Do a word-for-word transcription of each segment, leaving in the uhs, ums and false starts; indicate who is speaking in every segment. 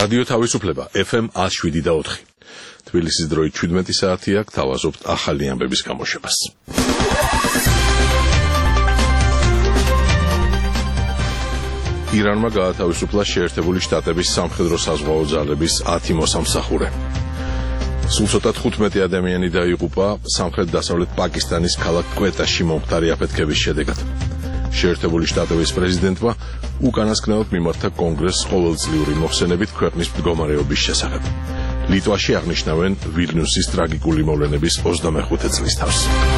Speaker 1: რადიო თავისუფლება ეფ ემ ათს შვიდი და ოთხი. თბილისის დროით შვიდმეტი საათია, გთავაზობთ ახალი ამბების გამოშვებას. ირანმა გაათავისუფლა შეერთებული შტატების სამხედრო-საზღვაო ძალების ათი მოსამსახურე. სულ ცოტა თხუთმეტი ადამიანი დაიღუპა სამხრეთ-დასავლეთ პაკისტანის ქალაქ კვეტაში მომხდარი აფეთქების შედეგად. შეერთებული შტატების პრეზიდენტმა უკანასკნელად მიმართა კონგრესს ყოველწლიური მოხსენებით ქვეყნის მდგომარეობის შესახებ. ლიტვაში აღნიშნავენ ვილნიუსის ტრაგიკული მოვლენების ოცდამეხუთე წლის თავს.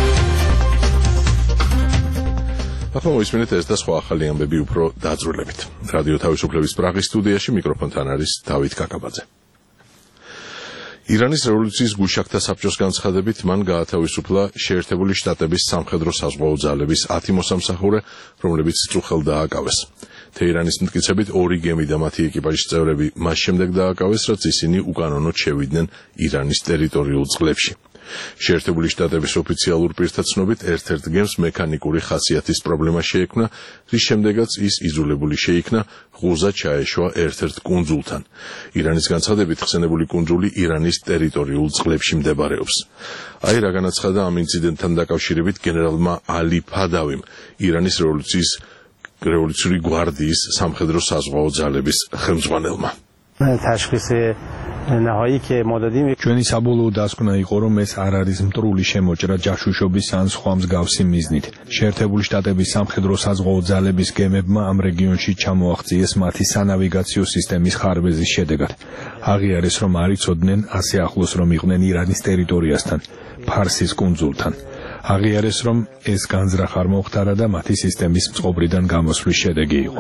Speaker 1: ახლა მოისმინეთ ეს და სხვა ახალი ამბები უფრო დაძრულებით. რადიო თავისუფლების პრაღის სტუდიაში მიკროფონთან არის დავით კაკაბაძე. ირანის რევოლუციის გუშაგთა საბჭოს განცხადებით მან გაათავისუფლა შეერთებული შტატების სამხედრო-საზღვაო ძალების ათი მოსამსახურე, რომლებიც წუხელ დააკავეს. თეირანის მტკიცებით ორი გემი და მათი ეკიპაჟის წევრები მას შემდეგ დააკავეს, რაც ისინი უკანონოდ შევიდნენ ირანის ტერიტორიულ წყლებში. შეერთებული შტატების ოფიციალურ პირთა ცნობით ერთ-ერთ გემს მექანიკური ხასიათის პრობლემა შეექმნა, რის შემდეგაც ის იძულებული შეიქნა ღუზა ჩაეშვა ერთ-ერთ კუნძულთან. ირანის განცხადებით ხსენებული კუნძული ირანის ტერიტორიულ წყლებში მდებარეობს. აი რა განაცხადა ამ ინციდენტთან დაკავშირებით გენერალმა ალი ფადავიმ, ირანის რევოლუციის რევოლუციური გვარდიის სამხედრო-საზღვაო ძალების ხელმძღვანელმა.
Speaker 2: ჩვენი საბოლოო დასკვნა იყო, რომ ეს არ არის მტრული შემოჭრა ჯაშუშობის ან სხვა მსგავსი მიზნით. შეერთებული შტატების სამხედრო-საზღვაო ძალების გემებმა ამ რეგიონში ჩამოაღწიეს მათი სანავიგაციო სისტემის ხარბეზის შედეგად. აღიარეს, რომ არ იცოდნენ ასე ახლოს რომ იყვნენ ირანის ტერიტორიასთან, ფარსის კუნძულთან. აღიარეს, რომ ეს განზრახ არ მოხდარა და მათი სისტემის წყობრიდან გამოსვლის შედეგი იყო.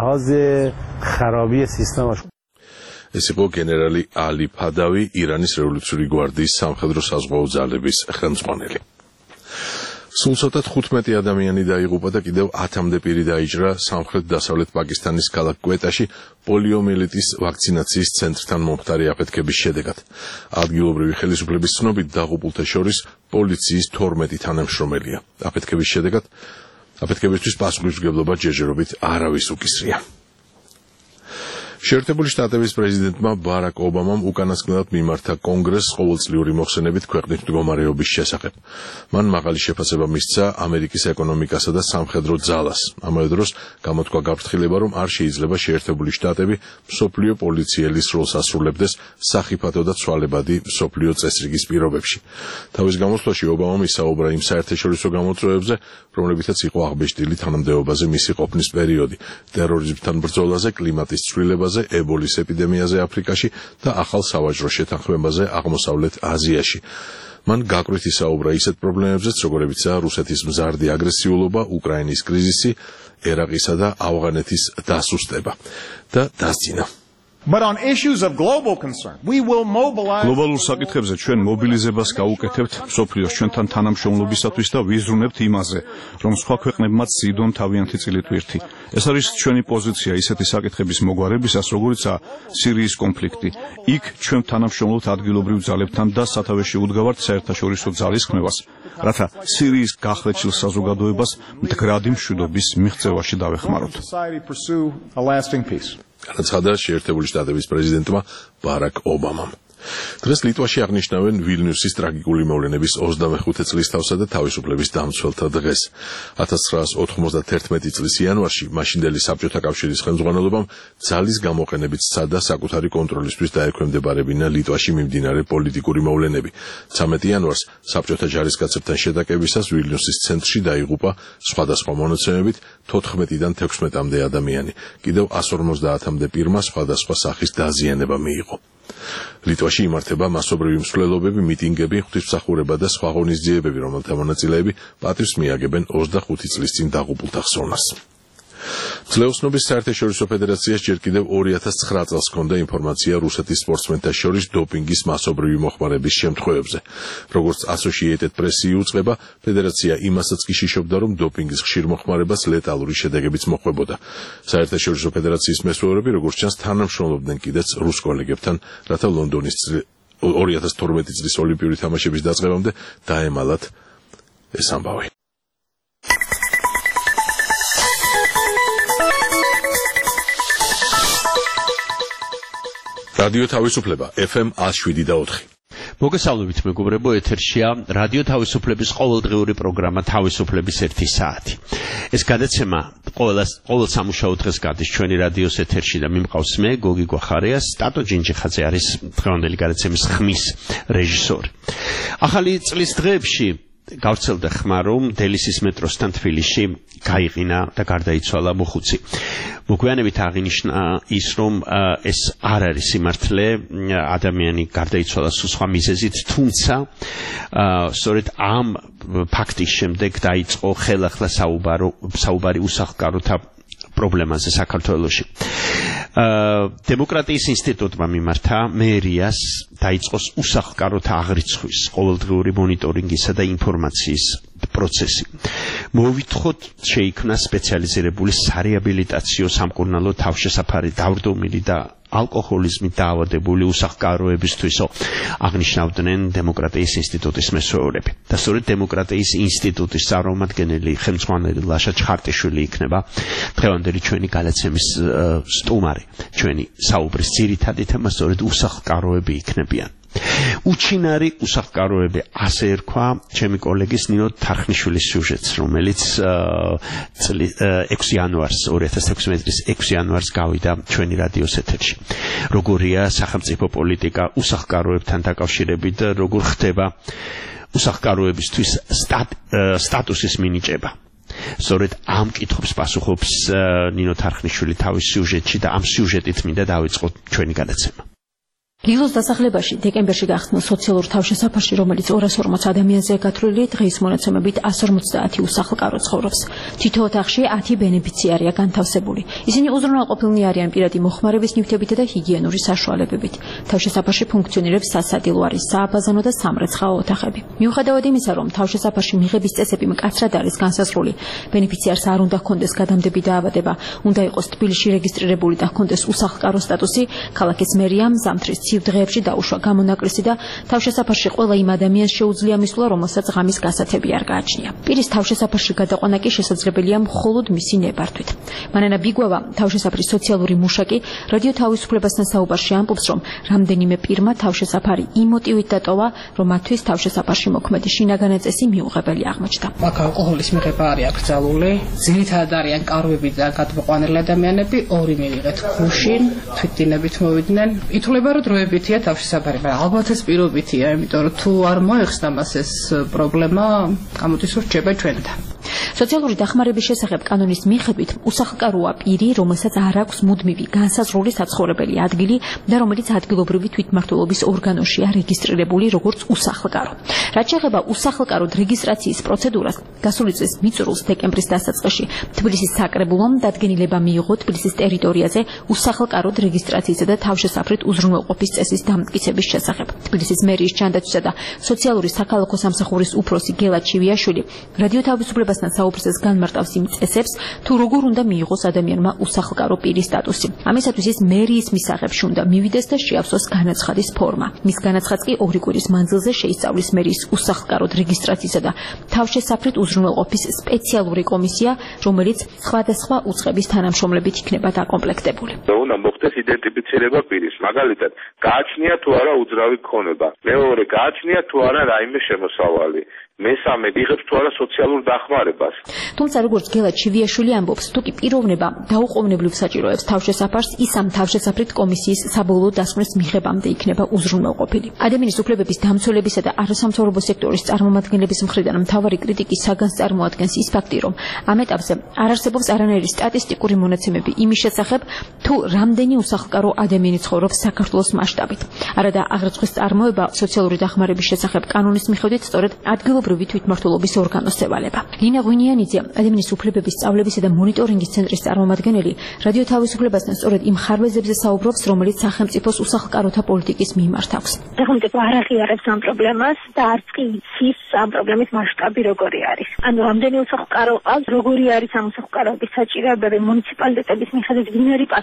Speaker 1: ეს იყო გენერალი ალი ფადავი, ირანის რევოლუციური გვარდიის სამხედრო-საზღვაო ძალების ხელმძღვანელი. სულ ცოტა თხუთმეტი ადამიანი დაიღუპა და კიდევ ათამდე პირი დაიჭრა სამხრეთ-დასავლეთ პაკისტანის ქალაქ კვეტაში პოლიომიელიტის ვაქცინაციის ცენტრთან მომხდარი აფეთქების შედეგად. ადგილობრივი ხელისუფლების ცნობით დაღუპულთა შორის პოლიციის თორმეტი თანამშრომელია. აფეთქების შედეგად აფეთქებისთვის პასუხისმგებლობა ჯერჯერობით არავის უკისრია. შეერთებული შტატების პრეზიდენტმა ბარაკ ობამამ უკანასკნელად მიმართა კონგრესს ყოველწლიური მოხსენებით ქვეყნის მდგომარეობის შესახებ. მან მაღალი შეფასება მისცა ამერიკის ეკონომიკასა და სამხედრო ძალას. ამავე დროს გამოთქვა გაფრთხილება, რომ არ შეიძლება შეერთებული შტატები მსოფლიო პოლიციელის როლს ასრულებდეს სახიფათო და ცვალებადი მსოფლიო წესრიგის პირობებში. თავის გამოსვლაში ობამამ ისაუბრა იმ საერთაშორისო გამოწვევებზე, რომლებითაც იყო აღბეჭდილი თანამდებობაზე მისი ყოფნის პერიოდი, ტერორიზმთან ბრძოლაზე, კლიმატის ცვლილებაზე, ებოლის ეპიდემიაზე აფრიკაში და ახალ სავაჭრო შეთანხმებაზე აღმოსავლეთ აზიაში. მან გაკვრით ისაუბრა ისეთ პრობლემებზეც, როგორებიცაა რუსეთის მზარდი აგრესიულობა, უკრაინის კრიზისი, ერაყისა და ავღანეთის დასუსტება და დასძინა.
Speaker 3: But on issues of global concern, we will mobilize.
Speaker 4: Global საკითხებზე ჩვენ მობილიზებას გავუკეთებთ მსოფლიოს ჩვენთან თანამშრომლობისათვის და ვიზრუნებთ იმაზე, რომ სხვა ქვეყნებმაც ზიდონ თავიანთი წილითვირთი. ეს არის ჩვენი პოზიცია ისეთი საკითხების მოგვარებისას, როგორიცაა სირიის კონფლიქტი. იქ ჩვენ თანამშრომლობთ ადგილობრივ ძალებთან და სათავეში უდგავართ საერთაშორისო ძალის ხმევას, რათა სირიის გახლეჩილ საზოგადოებას მდგრადი მშვიდობის მიღწევაში დავეხმაროთ.
Speaker 1: განაცხადა შეერთებული შტატების პრეზიდენტმა ბარაკ ობამამ. დღეს ლიტვაში აღნიშნავენ ვილნიუსის ტრაგიკული მოვლენების ოცდამეხუთე წლის თავსა და თავისუფლების დამცველთა დღეს. ათას ცხრაას ოთხმოცდათერთმეტი წლის იანვარში მაშინდელი საბჭოთა კავშირის ხელმძღვანელობამ ძალის გამოყენებით სცადა საკუთარი კონტროლისთვის დაექვემდებარებინა ლიტვაში მიმდინარე პოლიტიკური მოვლენები. ცამეტი იანვარს საბჭოთა ჯარისკაცებთან შეტაკებისას ვილნიუსის ცენტრში დაიღუპა სხვადასხვა მონაცემებით თოთხმეტიდან თექვსმეტამდე ადამიანი. კიდევ ასს ორმოცდაათამდე პირმა სხვადასხვა სახის დაზიანება მიიღო. ლიტვაში იმართება მასობრივი მსვლელობები, მიტინგები, ღვთისმსახურება და სხვა ღონისძიებები, რომელთა მონაწილეები პატივს მიაგებენ ოცდახუთი წლის წინ დაღუპულთა ხსოვნას. ძლეოსნობის საერთაშორისო ფედერაციას ჯერ კიდევ ორი ათას ცხრა წელს ჰქონდა ინფორმაცია რუსეთის სპორტსმენთა შორის დოპინგის მასობრივი მოხმარების შემთხვევებზე. როგორც Associated Press იუწყება, ფედერაცია იმასაც კი შიშობდა, რომ დოპინგის ხშირ მოხმარებას ლეტალური შედეგებიც მოჰყვებოდა. საერთაშორისო ფედერაციის მესვეურები, როგორც ჩანს, თანამშრომლობდნენ კიდეც რუს კოლეგებთან, რათა ლონდონის ორი ათას თორმეტი წლის ოლიმპიური თამაშების დაწყებამდე დაემალათ ეს ამბავი. რადიო თავისუფლება F M one oh seven და four.
Speaker 5: მოგესალმებით მეგობრებო, ეთერშია რადიო თავისუფლების ყოველდღიური პროგრამა თავისუფლების ერთი საათი. ეს გადაცემა ყოველ ყოველ სამუშაო დღეს გადის ჩვენი რადიოს ეთერში და მიმყავს მე გოგი გვახარია, სტატო ჯინჯიხაძე არის დღევანდელი გადაცემის ხმის რეჟისორი. ახალი წლის დღეებში გავრცელდა ხმა, რომ დელისის მეტროსთან თბილისში გაიყინა და გარდაიცვალა მოხუცი. მოგვიანებით აღინიშნა ის, რომ ეს არ არის სიმართლე, ადამიანი გარდაიცვალა სხვა მიზეზით, თუმცა სწორედ ამ ფაქტის შემდეგ დაიწყო ხელახლა საუბარი უსახლკაროთა პრობლემაზე საქართველოში. დემოკრატიის ინსტიტუტმა მიმართა მერიას დაიწყოს უსახლკაროთა აღრიცხვის, ყოველდღიური მონიტორინგისა და ინფორმაციის პროცესი. მოვითხოთ შეიქმნა სპეციალიზირებული სარეაბილიტაციო სამკურნალო თავშესაფარი დავრდომილი და ალკოჰოლიზმით დაავადებული უსახლკაროებისთვისო, აღნიშნავდნენ დემოკრატიის ინსტიტუტის მესვეურები. და სწორედ დემოკრატიის ინსტიტუტის წარმომადგენელი ხელმძღვანელი ლაშა ჩხარტიშვილი იქნება დღევანდელი ჩვენი გადაცემის სტუმარი. ჩვენი საუბრის ძირითადი თემა სწორედ უსახლკაროები იქნებიან. უჩინარი უსახლკაროები, ასე ერქვა ჩემი კოლეგის ნინო თარხნიშვილის სიუჟეტს, რომელიც ექვსი იანვარს ორი ათას ექვსმეტი წლის ექვსი იანვარს გავიდა ჩვენი რადიოს ეთერში. როგორია სახელმწიფო პოლიტიკა უსახლკაროებთან დაკავშირებით, როგორ ხდება უსახლკაროებისთვის სტატუსის მინიჭება. სწორედ ამ კითხვებს პასუხობს ნინო თარხნიშვილი თავის სიუჟეტში და ამ სიუჟეტით მინდა დავიწყოთ ჩვენი გადაცემა.
Speaker 6: ლილოს დასახლებაში დეკემბერში გახსნილ სოციალურ თავშესაფარში, რომელიც ორას ორმოც ადამიანზეა გათვლილი, დღის მონაცემებით one fifty უსახლკარო ცხოვრობს. თითო ოთახში ათი ბენეფიციარია განთავსებული. ისინი უზრუნველყოფილნი არიან პირადი მოხმარების ნივთებით და ჰიგიენური საშუალებებით. თავშესაფარში ფუნქციონირებს სასადილო არის, სააბაზანო და სამრეცხაო ოთახები. მიუხედავად იმისა, რომ თავშესაფარში მიღების წესები მკაცრად არის განსაზღვრული, ბენეფიციარს არ უნდა ჰქონდეს გადამდები დაავადება, უნდა იყოს თბილისში რეგისტრირებული და ჰქონდეს უსახლკარო სტატუსი, ქალაქის მერიამ ზამთრის დღეებში დაუშვა გამონაკლისი და თავშესაფარში ყველა იმ ადამიანს შეუძლია მისვლა, რომელსაც ღამის გასათები არ გააჩნია. პირის თავშესაფარში გადაყვანა კი შესაძლებელია მხოლოდ მისი ნებართვით. მანანა ბიგვავა, თავშესაფრის სოციალური მუშაკი, რადიო თავისუფლებასთან საუბარში ამბობს, რომ რამდენიმე პირმა თავშესაფარი იმ მოტივით დატოვა, რომ მათთვის თავშესაფარში მოქმედი შინაგანი წესი მიუღებელი აღმოჩნდა.
Speaker 7: აქ ალკოჰოლის მიღება არის აკრძალული, ძირითადად არიან კარვები და გადმოყვანილი ადამიანები, ორი მივიღეთ გუშინ, თვითდინებით მოვიდნენ. ითვლება, რომ დროებითია თავშესაფარი, მაგრამ ალბათ ეს პირობითია, იმიტომ რომ თუ არ მოეხსნა მას ეს პრობლემა, გამოდის რომ რჩება ჩვენთან.
Speaker 6: სოციალური დახმარების შესახებ კანონის მიხედვით უსახლკაროა პირი, რომელსაც არ აქვს მუდმივი განსაზღვრული საცხოვრებელი ადგილი და რომელიც ადგილობრივი თვითმმართველობის ორგანოშია რეგისტრირებული როგორც უსახლკარო. რაც შეეხება უსახლკაროდ რეგისტრაციის პროცედურას, გასული წლის მიწურულს დეკემბრის დასაწყისში თბილისის საკრებულომ დადგენილება მიიღო თბილისის ტერიტორიაზე უსახლკაროდ რეგისტრაციისა და თავშესაფრით უზრუნველყოფის წესის დამტკიცების შესახებ. თბილისის მერიის ჯანდაცვისა და სოციალური საქალაქო სამსახურის უფროსი გელა ჩივიაშვილი რადიო თავისუფლებასთან საუბრისას განმარტავს იმ წესებს, თუ როგორ უნდა მიიღოს ადამიანმა უსახლკარო პირის სტატუსი. ამისათვის ის მერიის მისაღებში უნდა მივიდეს და შეავსოს განაცხადის ფორმა. მის განაცხადს კი ორი კვირის მანძილზე შეისწავლის მერიის უსახლკაროდ რეგისტრაციისა და თავშესაფრით უზრუნველყოფის სპეციალური კომისია, რომელიც სხვადასხვა უწყების თანამშრომლებით იქნება დაკომპლექტებული.
Speaker 8: უნდა მოხდეს იდენტიფიცირება პირის, მაგალითად, გააჩნია თუ არა უძრავი ქონება, მეორე გააჩნია თუ არა რაიმე შემოსავალი. მესამე იღებს თუ არა სოციალურ დახმარებას.
Speaker 6: თუმცა როგორც გელა ჩივიაშვილი ამბობს, თუ კი პიროვნება დაუყოვნებლივ საჭიროებს თავშესაფარს, ის ამ თავშესაფრით კომისიის საბოლოო დასკვნის მიღებამდე იქნება უზრუნველყოფილი. ადამიანის უფლებების დამცველებისა და არასამთავრობო სექტორის წარმომადგენლების მხრიდან მთავარი კრიტიკის საგანს წარმოადგენს ის ფაქტი, რომ ამ ეტაპზე არ არსებობს არანაირი სტატისტიკური მონაცემები იმის შესახებ, თუ რამდენი უსახლკარო ადამიანი ცხოვრობს საქართველოს მასშტაბით. არადა აღრიცხვის წარმოება სოციალური დახმარების შესახებ კანონის მიხედვით სწორედ ადგილობრივი თვითმმართველობის ორგანოს ევალება. ლინა ღვინიანიძე, ადამიანის უფლებების სწავლებისა და მონიტორინგის ცენტრის წარმომადგენელი, რადიო თავისუფლებასთან სწორედ იმ ხარვეზებზე საუბრობს, რომელიც სახელმწიფოს უსახლკაროთა პოლიტიკის მიმართ აქვს.
Speaker 9: სახელმწიფო არ აღიარებს ამ პრობლემას და არც კი იცის ამ პრობლემის მასშტაბი როგორი არის. ანუ რამდენი უსახლკარო ყავს, როგორი არის ამ უსახლკაროების საჭიროებები, მუნიციპალიტეტების მიხედვით ვინ არის პასუხისმგებელი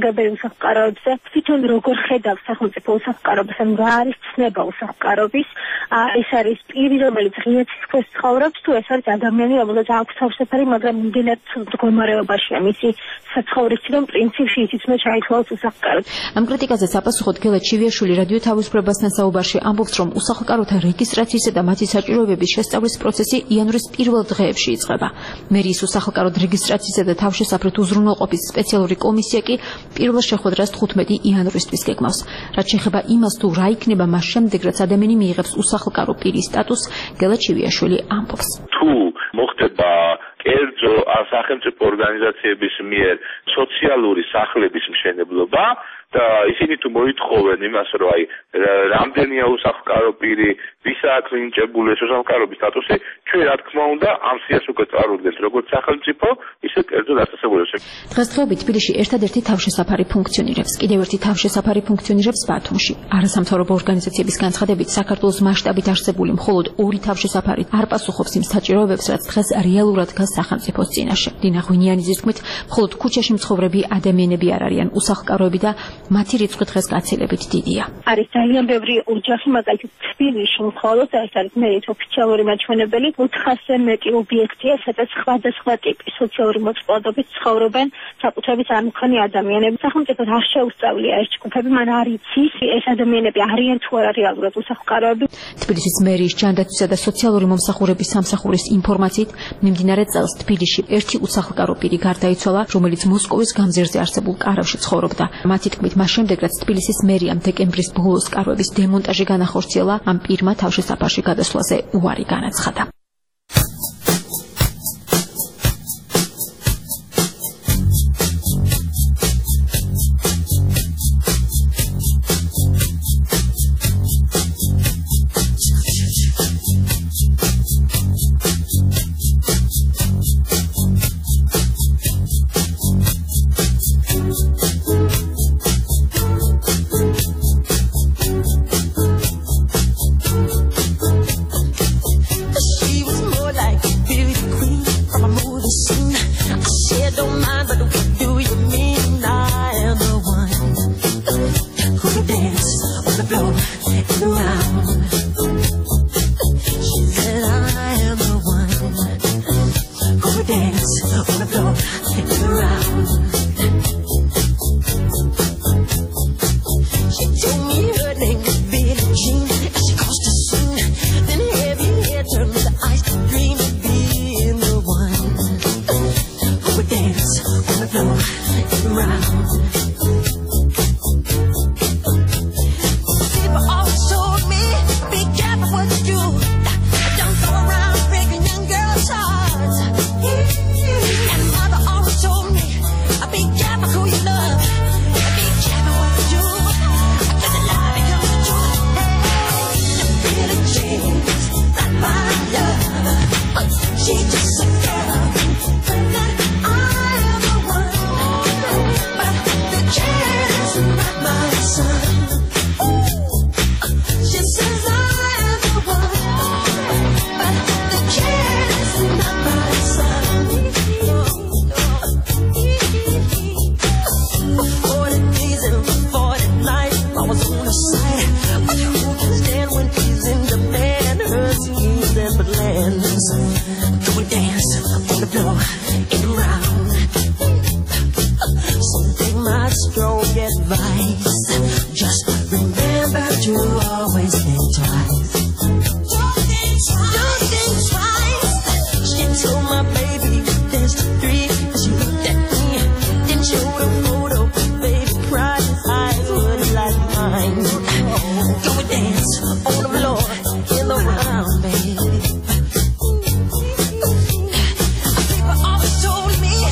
Speaker 9: მასშტაბებრივ უსახლკაროებზე, თვითონ როგორ ხედავს სახელმწიფო უსახლკარობას, ანუ რა არის ცნება უსახლკარობის, ეს არის პირი, რომელიც ღია სიცხეს ცხოვრობს, თუ ეს არის ადამიანი, რომელსაც აქვს თავშესაფარი, მაგრამ იმდენად მდგომარეობაშია მისი საცხოვრისი, რომ პრინციპში ისიც უნდა ჩაითვალოს უსახლკაროდ.
Speaker 6: ამ კრიტიკაზე საპასუხოდ გელა ჩივიაშვილი რადიო თავისუფლებასთან საუბარში ამბობს, რომ უსახლკაროთა რეგისტრაციისა და მათი საჭიროებების შესწავლის პროცესი იანვრის პირველ დღეებში იწყება. მერიის უსახლკაროდ რეგისტრაციისა და თავშესაფრით უზრუნველყოფის სპეციალური კომისია კი პირველ შეხვედრას თხუთმეტი იანვრისთვის გეგმავს. რაც შეეხება იმას, თუ რა იქნება მას შემდეგ, რაც ადამიანი მიიღებს უსახლკარო პირის სტატუსს, გელა ჩივიაშვილი ამბობს.
Speaker 8: თუ მოხდება კერძო სახელმწიფო ორგანიზაციების მიერ სოციალური სახლების მშენებლობა და ისინი თუ მოითხოვენ იმას, რომ აი რამდენია უსახლკარო პირი, ვისა აქვს მინიჭებული უსახლკარობის სტატუსი, ჩვენ რა თქმა უნდა ამ სიას უკვე წარუდგენთ როგორც სახელმწიფო, ისე კერძო დაწესებულებას.
Speaker 6: დღესდღეობით თბილისში ერთადერთი თავშესაფარი ფუნქციონირებს. კიდევ ერთი თავშესაფარი ფუნქციონირებს ბათუმში. არასამთავრობო ორგანიზაციების განცხადებით, საქართველოს მასშტაბით არსებული მხოლოდ ორი თავშესაფარი არ პასუხობს იმ საჭიროებებს, რაც დღეს რეალურად დგას სახელმწიფოს წინაშე. დინა ღვინიანიძის თქმით, მხოლოდ ქუჩაში მცხოვრები ადამიანები არ არიან უსახლკაროები და მათი რიცხვი დღეს გაცილებით დიდია.
Speaker 9: არის ძალიან ბევრი ოჯახი, მაგალითად თბილისში მხოლოდ ეს არის მერიის ოფიციალური მაჩვენებელი, ოთხასზე მეტი ობიექტია, სადაც სხვადასხვა ტიპის სოციალური მოწყობილობით ცხოვრობენ საკუთრებით არ მქონე ადამიანები. სახელმწიფო არ შეუსწავლია ეს ჯგუფები, მან არ იცის ეს ადამიანები არიან თუ არა რეალურად უსახლკაროები.
Speaker 6: თბილისის მერიის ჯანდაცვისა და სოციალური მომსახურების სამსახურის ინფორმაციით, მიმდინარე წელს თბილისში ერთი უსახლკარო პირი გარდაიცვალა, რომელიც მოსკოვის გამზირზე არსებულ კარავში ცხოვრობდა. მათი თქმით, მას შემდეგ, რაც თბილისის მერიამ დეკემბრის ბოლოს კარვების დემონტაჟი განახორციელა, ამ პირმა თავშესაფარში გადასვლაზე უარი განაცხადა.
Speaker 10: People always told me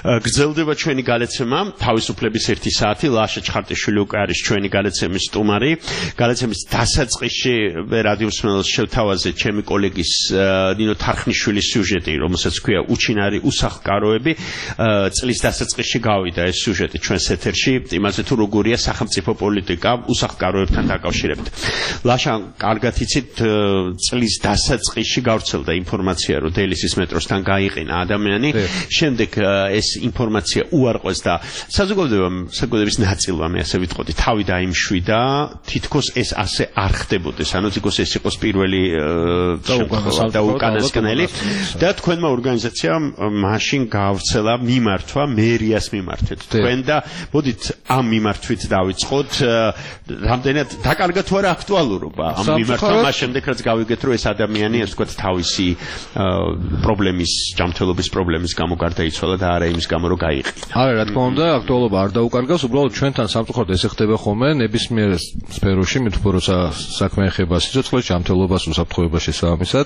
Speaker 5: გრძელდება ჩვენი გალეცემა თავისუფლების ერთი საათი. ლაშა ჩხარტიშვილი უკვე არის ჩვენი გალეცემის სტუმარი. გალეცემის დასაწყისში რადიო მსმენელს შევთავაზე ჩემი კოლეგის ნინო თარხნიშვილის სიუჟეტი, რომელსაც ქვია უჩინარი უსახლკაროები. წლის დასაწყისში გავიდა ეს სიუჟეტი ჩვენს ეთერში, იმაზე თუ როგორია სახელმწიფო პოლიტიკა უსახლკაროებთან დაკავშირებით. ლაშა, კარგად იცით, წლის დასაწყისში გავრცელდა ინფორმაცია, რომ დელისის მეტროსთან გაიყინა ადამიანი. შემდეგ ეს ინფორმაცია უარყვეს და საზოგადოების ნაწილმა, მე ასე ვიტყოდი, თავი დაიმშვიდა, თითქოს ეს ასე არ ხდებოდეს, ანუ თითქოს ეს იყოს პირველი და უკანასკნელი და თქვენმა ორგანიზაციამ მაშინ გავრცელა მიმართვა მერიას მიმართეთ. თქვენ და მოდით ამ მიმართვით დავიწყოთ, რამდენად დაკარგა თუ არა აქტუალურობა ამ მიმართვა, მას შემდეგ რაც გავიგეთ, რომ ეს ადამიანი, ასე ვთქვათ, თავისი პრობლემის, ჯანმრთელობის პრობლემის გამო გარდაიცვალა და არა იმის გამო, რომ გაიყინა.
Speaker 10: არა, რა თქმა უნდა, აქტუალობა არ დაუკარგავს, უბრალოდ ჩვენთან სამწუხაროდ ესე ხდება ხოლმე ნებისმიერ სფეროში, მით უფრო როცა საქმე ეხება სიცოცხლეს, ჯანმრთელობას, უსაფრთხოებას შესაბამისად.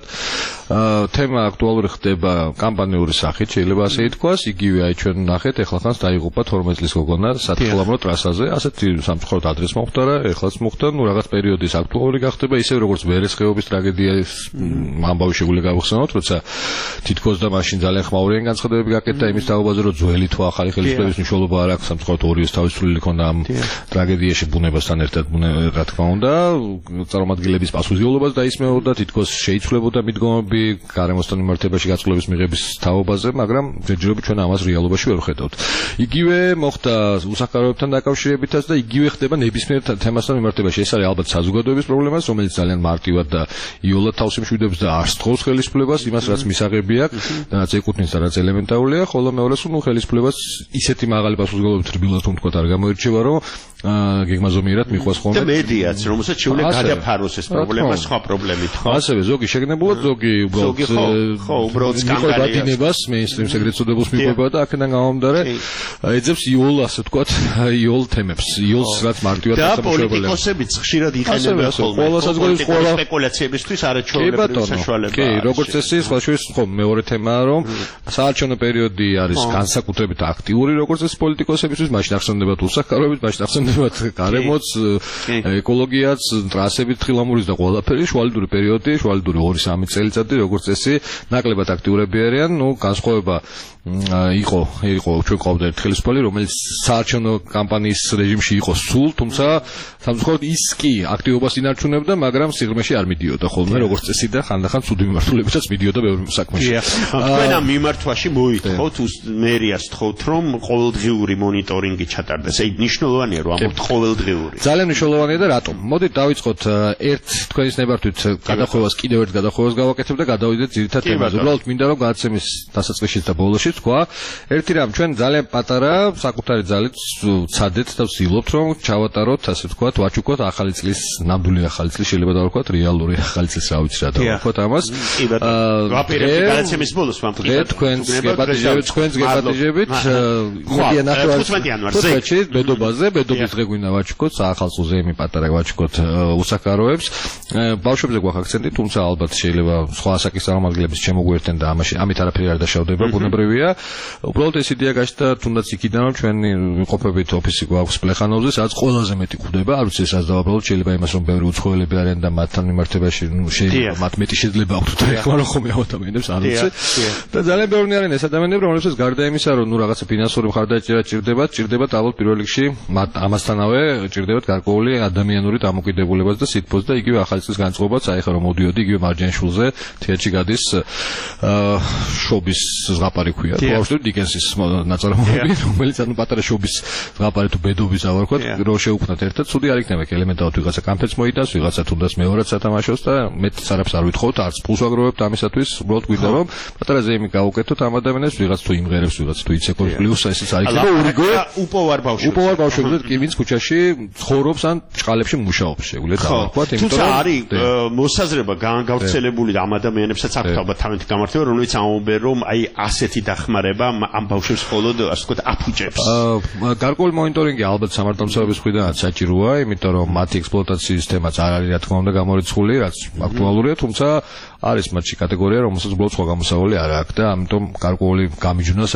Speaker 10: თემა აქტუალური ხდება კამპანიური სახით, შეიძლება ასე ითქვას, იგივე აი ჩვენ ნახეთ, ეხლახანს დაიღუპა თორმეტ წლის გოგონა სათხილამურო ტრასაზე, ასეთი სამწუხაროდ ადრეს მოხდა, ეხლაც მოხდა, ნუ რაღაც პერიოდის აქტუალური გახდება, ისე როგორც ვერესხეობის ტრაგედიის ამბავი შეგვიძლია გავხსენოთ, როცა თითქოს და მაშინ ძალიან ხმაურიანი განცხადებები გაკეთდა იმის თაობაზე, რომ ძველი თუ ახალი ხელისუფლების მნიშვნელობა არ აქვს, სამწუხაროდ ორიოს თავისუფლელი ქონდა ამ ტრაგედიაში ბუნებასთან ერთად, რა თქმა უნდა, წარმომადგენლების პასუხისმგებლობას დაისმეოდა, თითქოს შეიცვლებოდა მიდგომები გარემოსთან მიმართებაში გაწყვეტილების მიღების თაობაზე, მაგრამ ჯერჯერობით ჩვენ ამას რეალობაში ვერ ვხედავთ. იგივე მოხდა უსახლკაროებთან დაკავშირებითაც და იგივე ხდება ნებისმიერ თემასთან მიმართებაში. ეს არის ალბათ საზოგადოების პრობლემას, რომელიც ძალიან მარტივად და იოლად თავს იმშვიდებს და არ სთხოვს ხელისუფლებას, იმას რაც მისაღები აქვს და რაც ეკუთვნის და რაც ელემენტარულია, ხოლო მეორეს ნუ ხელისუფლებას ისეთი მაღალი პასუხისმგებლობით რბილად თუ თქვა არ გამოირჩევა, რომ გეგმაზომიერად მიყვას ხოლმე.
Speaker 5: და მედიაც, რომელსაც შეუძლია გადაფაროს ეს პრობლემა სხვა პრობლემით, ხო?
Speaker 10: ასევე ზოგი შეგნებულად, ზოგი უბრალოდ
Speaker 5: ხო, უბრალოდ სკანდალია.
Speaker 10: ბატინებას, მეინსტრიმს ეგრეთ წოდებულს მიყვება და აქედან გამომდინარე ეძებს იოლ, ასე ვთქვათ, იოლ თემებს, იოლს რაც მარტივად
Speaker 5: დასამუშავებელია. და პოლიტიკოსებიც ხშირად იყენებენ ხოლმე.
Speaker 10: ყველა საზოგადოების ყველა
Speaker 5: სპეკულაციებისთვის არაჩვეულებრივი საშუალებაა.
Speaker 10: კი, როგორც წესი, სხვა შორის ხო მეორე თემაა, რომ საარჩევნო პერიოდი არის განსაკუთრებით აქტიური, როგორც წესი პოლიტიკოსებისთვის, მაშინ ახსენდებათ უსახლკაროებით, მაშინ ახსენდებათ გარემოც, ეკოლოგიაც, ტრასები, თხილამურის და ყველაფერი, შუალედური პერიოდი, შუალედური ორი სამი წელიწადი, როგორც წესი, ნაკლებად აქტიურები არიან, ნუ განსხვავება იყო, იყო ჩვენ ყავდა ერთ ხელისუფალი, რომელიც საარჩევნო კამპანიის რეჟიმში იყო სულ, თუმცა სამწუხაროდ ის კი აქტივობას ინარჩუნებდა, მაგრამ სიღრმეში არ მიდიოდა ხოლმე, როგორც წესი და ხანდახან ცუდი მიმართულებითაც მიდიოდა ბევრ საქმეში.
Speaker 5: თქვენ ამ მიმართვაში მოითხოვთ, მერიას თხოვთ, რომ ყოველდღიური მონიტორინგი ჩატარდეს. აი მნიშვნელოვანია, რომ ამბობთ ყოველდღიური.
Speaker 10: ძალიან მნიშვნელოვანია და რატომ? მოდით დავიწყოთ ერთ თქვენის ნებართვით გადახვევას, კიდევ ერთ გადახვევას გავაკეთებ და გადავიდეთ ძირითად თემაზე. უბრალოდ მინდა რომ გადაცემის დასაწყისში და ბოლოში თქვა, ერთი რამ ჩვენ ძალიან პატარა საკუთარი ძალით ვცადეთ და ვცდილობთ რომ ჩავატაროთ, ასე ვთქვათ, ვაჩუქოთ ახალი წლის, ნამდვილი ახალი წლის, შეიძლება დავარქვათ რეალური ახალი წლის, რა ვიცი რა დავარქვათ ამას.
Speaker 5: ვაპირებთ გადაცემის ბოლოს ვამბობთ.
Speaker 10: თქვენს გეპატიჟებით, თქვენს გეპატიჟებით, მოდიან ნახევარ თუთმეტში ბედობაზე, ბედობის დღე გვინდა ვაჩუქოთ, ახალწლზე იმი პატარა ვაჩუქოთ უსახლკაროებს. ბავშვებზე გვაქვს აქცენტი, თუმცა ალბათ შეიძლება სხვა ასაკის წარმომადგენლების შემოგვიერთენ და ამაში ამით არაფერი არ დაშავდება, ბუნებრივია. უბრალოდ ეს იდეა გაჩნდა თუნდაც იქიდან, რომ ჩვენი ვიყოფებით ოფისი გვაქვს პლეხანოვზე, სადაც ყველაზე მეტი გვხვდება, არ ვიცი ესაც დავაბრალოთ, შეიძლება იმას რომ ბევრი უცხოელები არიან და მათთან მიმართებაში, ნუ შეიძლება მათ მეტი შეიძლება აქვთ და ეხლა რომ ხომ ავადამიანებს არ ვიცი. და ძალიან ბევრი არიან ეს ადამიანები, რომლებსაც გარდა იმისა, რომ ნუ რაღაცა ფინანსური მხარდაჭერა ჭირდებათ, ჭირდებათ ალბათ პირველ რიგში ამასთანავე ჭირდებათ გარკვეული ადამიანური დამოკიდებულებას და სითბოს და იგივე ახალი წლის განწყობაც, აი ხა რომ მოდიოდი იგივე მარჯანიშვილზე თეატრში გადის შობის ზღაპარი ქვია. ბავშვები დიკენსის ნაწარმოები, რომელიც ანუ პატარა შობის ზღაპარი თუ ბედობის ავარქვათ, რო შეუქმნათ ერთად, ცუდი არ იქნება, ელემენტარულად ვიღაცა კამფეტს მოიტანს, ვიღაცა თუნდაც მეორად სათამაშოს და მეტ სარაფს არ ვითხოვთ, არც პულს ვაგროვებთ ამისათვის, უბრალოდ გვინდა რომ პატარაზე იმი გავუკეთოთ ამ ადამიანებს, ვიღაც თუ იმღერებს, ვიღაც თუ იცეკობს, პლუს ესეც არ იქნება ურიგო
Speaker 5: უპოვარ ბავშვებს.
Speaker 10: უპოვარ ბავშვებს კი ვინც ქუჩაში ცხოვრობს ან ჭყალებში მუშაობს, შეგვიძლია დავარქვათ,
Speaker 5: იმიტომ რომ თუმცა არის მოსაზრება გავრცელებული ამ ადამიანებსაც აქვთ ალბათ თავიანთი გამართება, რომელიც ამბობენ რომ აი ასეთი დახმარება ამ ბავშვებს მხოლოდ ასე ვთქვათ აფუჭებს.
Speaker 10: გარკვეული მონიტორინგი ალბათ სამართალმცავების მხრიდანაც საჭიროა, იმიტომ რომ მათი ექსპლუატაციის თემაც არ არის რა თქმა უნდა გამორიცხული, რაც აქტუალურია, თუმცა არის მათში კატეგორია, რომელსაც უბრალოდ სხვა გამოსავალი არ აქვს და ამიტომ გარკვეული გამიჯვნა საჭიროა.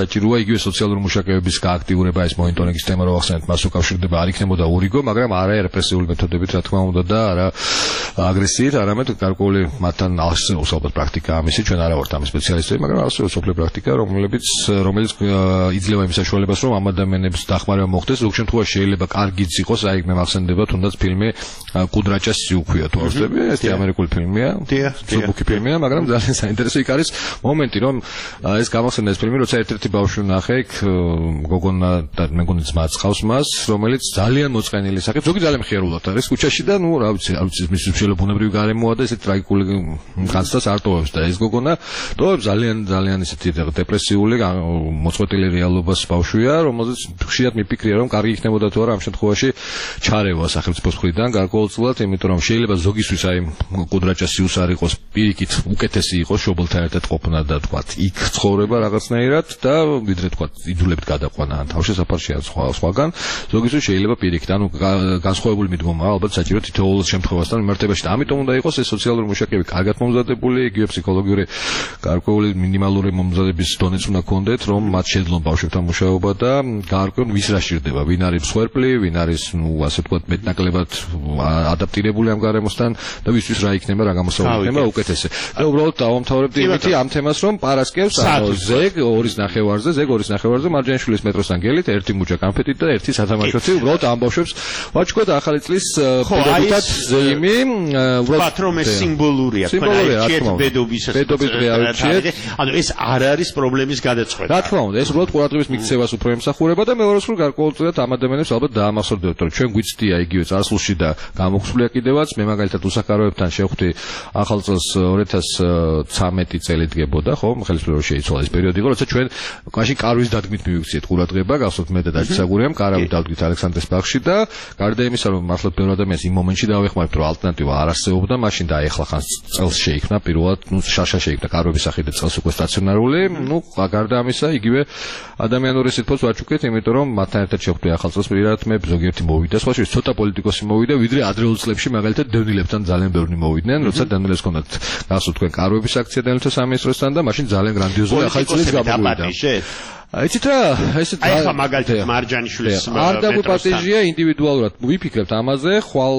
Speaker 10: საჭიროა იგივე სოციალური მუშაკებების გააქტიურება, ეს მონიტორინგის თემა რო ახსენეთ, მას უკავშირდება არ იქნებოდა ურიგო, მაგრამ არა რეპრესიული მეთოდებით, რა თქმა უნდა და არა აგრესიით, არამედ გარკვეული მათთან არსებობს ალბათ პრაქტიკა ამისი, ჩვენ არა ვართ ამის სპეციალისტები, მაგრამ არსებობს სოფლიო პრაქტიკა, რომელიც რომელიც იძლევა იმ საშუალებას, რომ ამ ადამიანებს დახმარება მოხდეს, ზოგ შემთხვევაში შეიძლება კარგიც იყოს, აი მე მახსენდება თუნდაც ფილმი კუდრაჭას სიუქვია თუ ავსები, ეს ამერიკული ფილმია, სუბუქი ფილმია, მაგრამ ძალიან საინტერესო იქ არის მომენტი, რომ ეს გამახსენდა ეს ფილმი, როცა ერთ-ერთი ბავშვი ვნახე, იქ გოგონა და მეგონი ძმაც ყავს მას, რომელიც ძალიან მოწყენილი სახით, ზოგი ძალიან მხიარულად არის ქუჩაში და ნუ რა ვიცი, რა ვიცი, მის მსვლელობ ბუნებრივი გარემოა და ესეთ ტრაგიკული განცდას არ ტოვებს და ეს გოგონა ტოვებს ძალიან ძალიან ისეთი დეპრესიული მოწყვეტილი რეალობას ბავშვია, რომელზეც ხშირად მიფიქრია, რომ კარგი იქნებოდა თუ არა ამ შემთხვევაში ჩარევა სახელმწიფოს მხრიდან გარკვეულწილად, იმიტომ რომ შეიძლება ზოგისთვის აი კუდრაჭასიუს არ იყოს პირიქით უკეთესი იყოს შობელთან ერთად ყოფნა და თქვა იქ ცხოვრება რაღაცნაირად და ვიდრე თქვა იძულებით გადაყვანა ან თავშესაფარში ან სხვა სხვაგან, ზოგისთვის შეიძლება პირიქით, ანუ განსხვავებული მიდგომაა ალბათ საჭირო თითოეულ შემთხვევასთან მიმართებაში და ამიტომ უნდა იყოს ეს სოციალური მუშაკები კარგად მომზადებული, იგივე ფსიქოლოგიური გარკვეული მინიმალური მომზადების დონეც უნდა ქონდეთ, რომ მათ შეძლონ ბავშვებთან მუშაობა და გაარკვიონ ვის რა სჭირდება, ვინ არის მსხვერპლი, ვინ არის, ნუ ასე ვთქვათ, მეტნაკლებად ადაპტირებული ამ გარემოსთან და ვისთვის რა იქნება, რა გამოსავალი იქნება უკეთესი. და უბრალოდ დავამთავრებდი იმითი ამ თემას, რომ პარასკევს ანუ ზეგ ორის ნახევარზე, ზეგ ორის ნახევარზე მარჯანიშვილის მეტროს ანგელით ერთი მუჯა კანფეტით და ერთი სათამაშოთი უბრალოდ ამ ბავშვებს ვაჩქოთ ახალი წლის პედაგოგად ზეიმი
Speaker 5: უბრალოდ რომ ეს სიმბოლურია, თქვენ ბედობის ბედობის რეალიტეტი. ანუ ეს არ არის პრობლემის გადაწყვეტა.
Speaker 10: რა თქმა უნდა, ეს უბრალოდ ყურადღების მიქცევას უფრო ემსახურება და მეორე მხრივ გარკვეულწილად ამ ადამიანებს ალბათ დაამახსოვრდებათ, რომ ჩვენ გვიცდია იგივე წარსულში და გამოგხსნილია კიდევაც, მე მაგალითად უსაქარავებთან შევხვდი ახალ წელს ორი ათას ცხრამეტი წელი დგებოდა, ხო, ხელისუფლება შეიცვალა ეს პერიოდი იყო, როცა ჩვენ მაშინ კარვის დადგმით მივიქციეთ ყურადღება, გახსოვთ მე და დაჭი საგურიამ კარავით დავდგით ალექსანდრეს ბაღში და გარდა იმისა, რომ მართლაც ბევრ ადამიანს იმ მომენტში დავეხმარებთ, რომ ალტერნატივა არ არსებობდა, მაშინ და ეხლა ხან წელს შეიქმნა პირველად, ნუ შაშა შეიქმნა კარვების სახით და წელს უკვე სტაციონარული, ნუ გარდა ამისა იგივე ადამიანური სიტყვას ვაჩუქეთ, იმიტომ რომ მათთან ერთად შევხვდი ახალ წელს პირადად მე ზოგიერთი მოვიდა, სხვა შორის ცოტა პოლიტიკოსი მოვიდა, ვიდრე ადრეულ წლებში მაგალითად დევნილებთან ძალიან ბევრი მოვიდნენ, როცა დევნილებს ჰქონდათ გახსოვთ თქვენ კარვების აქცია დევნილთა სამინისტროსთან და მაშინ ძალიან გრანდიოზული ახალი წელი გამოგვივიდა. იცით რა, ესეთ
Speaker 5: ეხლა მაგალითად მარჯანიშვილის
Speaker 10: არ დაგვიპატიჟია ინდივიდუალურად ვიფიქრებთ ამაზე, ხვალ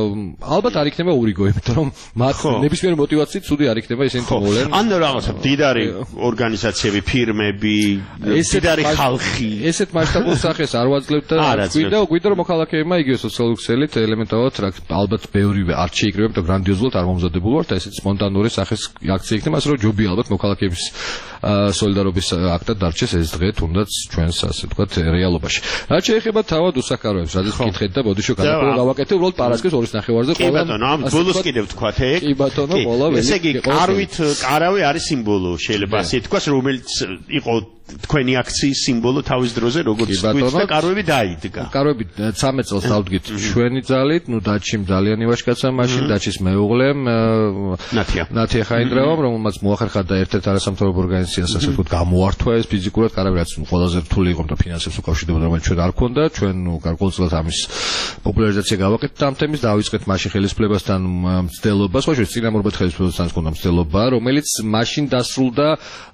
Speaker 10: ალბათ არ იქნება ურიგო, იმიტომ რომ მათ ნებისმიერ მოტივაციით ცუდი არ იქნება ისინი თმოლენ.
Speaker 5: ან რაღაცა მდიდარი ორგანიზაციები, ფირმები, მდიდარი ხალხი.
Speaker 10: ესეთ მასშტაბურ სახეს არ ვაძლევთ და გვინდა გვინდა რომ მოქალაქეებმა იგივე სოციალური ქსელით ელემენტარულად ალბათ ბევრი არ შეიკრიბებთ და გრანდიოზულად არ მომზადებულ ვართ, ესეთ სპონტანური სახის აქცია იქნება, ასე რომ ჯობია ალბათ მოქალაქეების სოლიდარობის აქტად დარჩეს ეს დღე თუნდაც ჩვენს ასე ვთქვათ რეალობაში. რაც შეეხება თავად უსაქარავებს, რადგან გითხეთ და ბოდიშო გავაკეთე უბრალოდ პარასკევს ორის ნახევარზე
Speaker 5: ყველა. კი ბატონო, ამ ბოლოს კიდევ ვთქვათ ეგ.
Speaker 10: კი ბატონო, ყველა ველი.
Speaker 5: ესე იგი, კარვით კარავი არის სიმბოლო, შეიძლება ასე თქვას, რომელიც იყო თქვენი აქციის სიმბოლო თავის დროზე, როგორც თქვით და კარვები დაიდგა.
Speaker 10: კარვები ცამეტ წელს დავდგით ჩვენი ძალით, ნუ დაჩიმ ძალიან ივაშკაცა მაშინ, დაჩის მეუღლემ
Speaker 5: ნათია.
Speaker 10: ნათია ხაინდრავამ, რომელმაც მოახერხა და ერთ-ერთ არასამთავრობო ორგანიზაციას ასე ვთქვათ გამოართვა ეს ფიზიკურად კარავი, რაც ყველაზე რთული იყო და ფინანსებს უკავშირდებოდა, რომელიც ჩვენ არ ქონდა, ჩვენ ნუ გარკვეულწილად ამის პოპულარიზაცია გავაკეთეთ ამ თემის, დავიწყეთ მაშინ ხელისუფლებასთან მცდელობა, სხვა შორის წინამორბედ ხელისუფლებასთან ჰქონდა მცდელობა, რომელიც მაშინ დასრულდა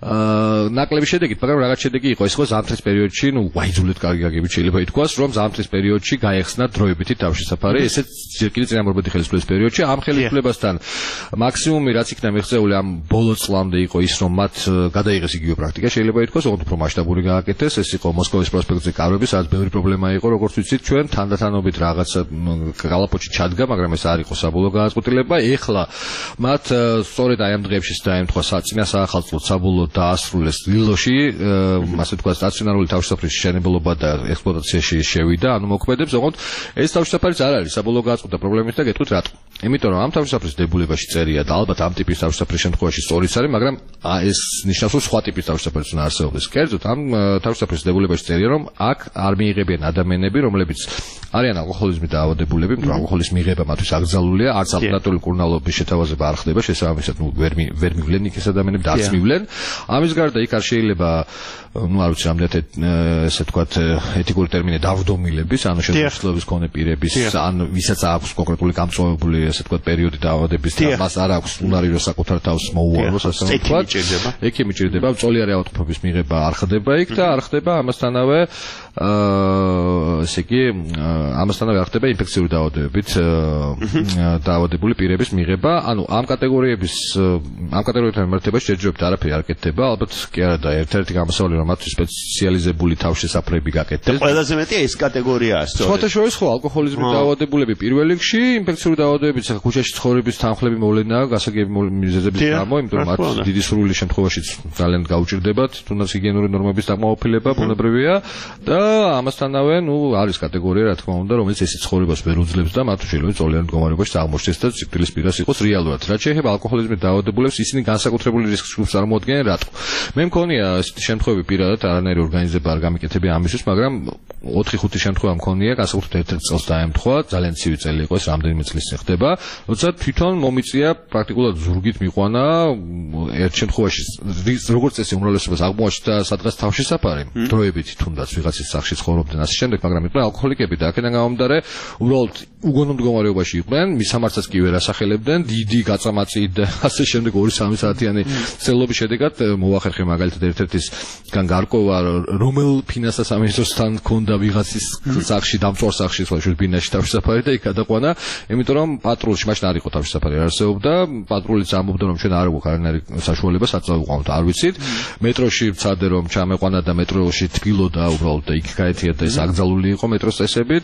Speaker 10: ნაკლები შედეგით, მაგრამ რაღაც შედეგი იყო, ეს ხო ზამთრის პერიოდში, ნუ ვაიძულეთ კარგი გაგებით შეიძლება ითქვას, რომ ზამთრის პერიოდში გაეხსნა დროებითი თავშესაფარი, ესეც ზირკინი წინამორბედი ხელისუფლების პერიოდში, ამ ხელისუფლებასთან მაქსიმუმი რაც იქნა მიღწეული ამ ბოლო წლამდე იყო ის, რომ მათ გადაიღეს იგივე პრაქტიკა, შეიძლება ითქვას, ოღონდ უფრო მასშტაბური გააკეთეს, ეს იყო მოსკოვის პროსპექტზე კარვები, სადაც ბევრი პრობლემა იყო, როგორც ვიცით, ჩვენ თანდათანობით რაღაცა კალაპოჩი ჩადგა, მაგრამ ეს არ იყო საბოლოო განწყობილება. ეხლა მათ სწორედ აი ამ დღეებში დაემთხვა საწინა საახალწლოდ საბოლოო დაასრულეს დილოში ასე თქვა სტაციონარული თავშესაფრის შეშენებელობა და ექსპლუატაციაში შევიდა, ანუ მოქმედებს, ოღონდ ეს თავშესაფარიც არ არის საბოლოო განწყობილება პრობლემით და გეტყვით რატო. იმიტომ რომ ამ თავშესაფრის დებულებაში წერია და ალბათ ამ ტიპის თავშესაფრის შემთხვევაში სწორიც არის, მაგრამ ეს ნიშნავს რომ სხვა ტიპის თავშესაფრიც უნდა არსებობდეს. კერძოდ ამ თავშესაფრის დებულებაში წერია რომ აქ არ მიიღებიან ადამიანები, რომლებიც არიან ალკოჰოლიზმით დაავადებულები, მაგრამ ალკოჰოლის მიღება მათთვის აკრძალულია, არც ალტერნატიული კურნალობის შეთავაზება არ ხდება, შესაბამისად ნუ ვერ ვერ მივლენ იქ ეს ადამიანები და არც მივლენ. ამის გარდა იქ არ შეიძლება ნუ არ ვიცი რამდენად ესე ვთქვათ ეთიკური ტერმინი დავდომილების, ანუ შესაძლებლობის მქონე პირების, ან ვისაც აქვს კონკრეტული გამწვავებული ასე ვთქვათ, პერიოდი დაავადების და მას არ აქვს უნარი რომ საკუთარ თავს მოუაროს, ასე ვთქვათ. ექიმი ჭირდება, წოლიარე ავადმყოფობის მიღება არ ხდება იქ და არ ხდება ამასთანავე აა ესე იგი ამასთანავე არ ხდება ინფექციური დაავადებებით დაავადებული პირების მიღება. ანუ ამ კატეგორიების ამ კატეგორიებთან მიმართებაში შეჯიბრებით არაფერი არ კეთდება. ალბათ კი არა და ერთ-ერთი გამოსავალი რომ მათთვის სპეციალიზებული თავშესაფრები გაკეთდეს.
Speaker 5: ყველაზე მეტი ეს კატეგორიაა სწორედ.
Speaker 10: სხვათა შორის ხო ალკოჰოლიზმით დაავადებულები პირველ რიგში, ინფექციური დაავადებებით ახლა ქუჩაში ცხოვრების თანხლები მოვლენაა გასაგები მიზეზების გამო, იმიტომ რომ მათ დიდი სრული შემთხვევაში ძალიან გაუჭირდებათ, თუნდაც ჰიგიენური ნორმების დაკმაყოფილება ბუნებრივია და ამასთანავე, ნუ არის კატეგორია, რა თქმა უნდა, რომელიც ეს ცხოვრებას ვერ უძლებს და მათ შეიძლება წოლიან მდგომარეობაში აღმოჩნდეს და სიკვდილის პირას იყოს რეალურად. რაც შეეხება ალკოჰოლიზმით დაავადებულებს, ისინი განსაკუთრებული რისკს ჯგუფს წარმოადგენენ, რატო? მე მქონია ესეთი შემთხვევები პირადად, არანაირი ორგანიზება არ გამიკეთებია ამისთვის, მაგრამ ოთხი ხუთი შემთხვევა მქონია, განსაკუთრებით ერთ წელს დაემთხვა, ძალიან ცივი წელი იყო ეს, რამდენიმე წლის წინ ხდება, როცა თვითონ მომიწია პრაქტიკულად ზურგით მიყვანა, ერთ შემთხვევაში როგორც წესი უმრავლესობას აღმოაჩნდა სადღაც თავშესაფარი, დროებითი თუნდაც ვიღაცის სახლში ცხოვრობდნენ ასე შემდეგ, მაგრამ იყვნენ ალკოჰოლიკები და აქედან გამომდინარე, უბრალოდ უგონო მდგომარეობაში იყვნენ, მისამართსაც კი ვერ ასახელებდნენ, დიდი გაწამაწით და ასე შემდეგ ორი სამი საათიანი ცელობის შედეგად მოახერხე მაგალითად ერთ-ერთისგან გარკვევა, რომელ ფინანსთა სამინისტროსთან ქონდა ვიღაცის სახლში, დამწვარ სახლში, სხვა ბინაში თავშესაფარი და იქ გადაყვანა, იმიტომ რომ პატრულში მაშინ არ იყო თავშესაფარი არ არსებობდა, პატრულიც ამბობდა რომ ჩვენ არ გვაქვს არანაირი საშუალება საწავიყვანოთ, არ ვიცით. მეტროში ვცადე რომ ჩამეყვანა და მეტროში თბილოდა უბრალოდ და იქ გაეთია და ეს აკრძალული იყო მეტროს წესებით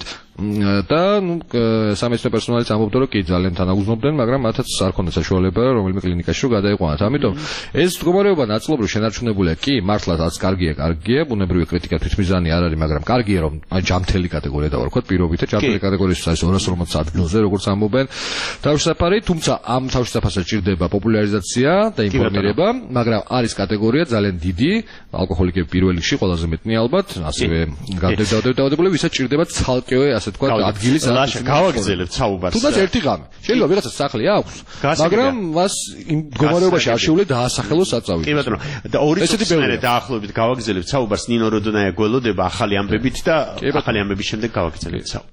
Speaker 10: და ნუ სამეცნიერო პერსონალიც ამბობდა რომ კი ძალიან თანაგუზნობდნენ, მაგრამ მათაც არ ქონდა საშუალება რომელიმე კლინიკაში რომ გადაეყვანათ. ამიტომ ეს მდგომარეობა ნაწილობრივ შენარჩუნებულია, კი, მართლაც კარგია, კარგია, ბუნებრივი კრიტიკა თვითმიზანი არ არის, მაგრამ კარგია რომ ჯამთელი კატეგორია დავარქვათ პირობითად, ჯამთელი კატეგორიისთვის არის ორას ორმოცდაათი ადგილზე, როგორც ამბობენ თავშესაფარი, თუმცა ამ თავშესაფარს ჭირდება პოპულარიზაცია და ინფორმირება, მაგრამ არის კატეგორია ძალიან დიდი, ალკოჰოლიკები პირველ რიგში ყველაზე მეტნი ალბათ, ასევე გამძლეობები დაავადებულები, ვისაც ჭირდება ცალკევე ასე თქვა ადგილის
Speaker 5: ლაშა გავაგრძელებთ საუბარს.
Speaker 10: თუნდაც ერთი ღამე. შეიძლება ვიღაცას სახლი აქვს, მაგრამ მას იმ მდგომარეობაში არ შეუძლია დაასახელოს საწავით.
Speaker 5: კი ბატონო, და ორი წუთის მერე დაახლოებით გავაგრძელებთ საუბარს, ნინო როდონაია გველოდება ახალი ამბებით და ახალი ამბების შემდეგ გავაგრძელებთ საუბარს.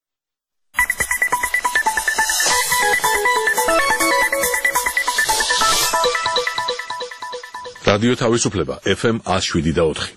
Speaker 1: რადიო თავისუფლება ეფ ემ one oh seven და ოთხი.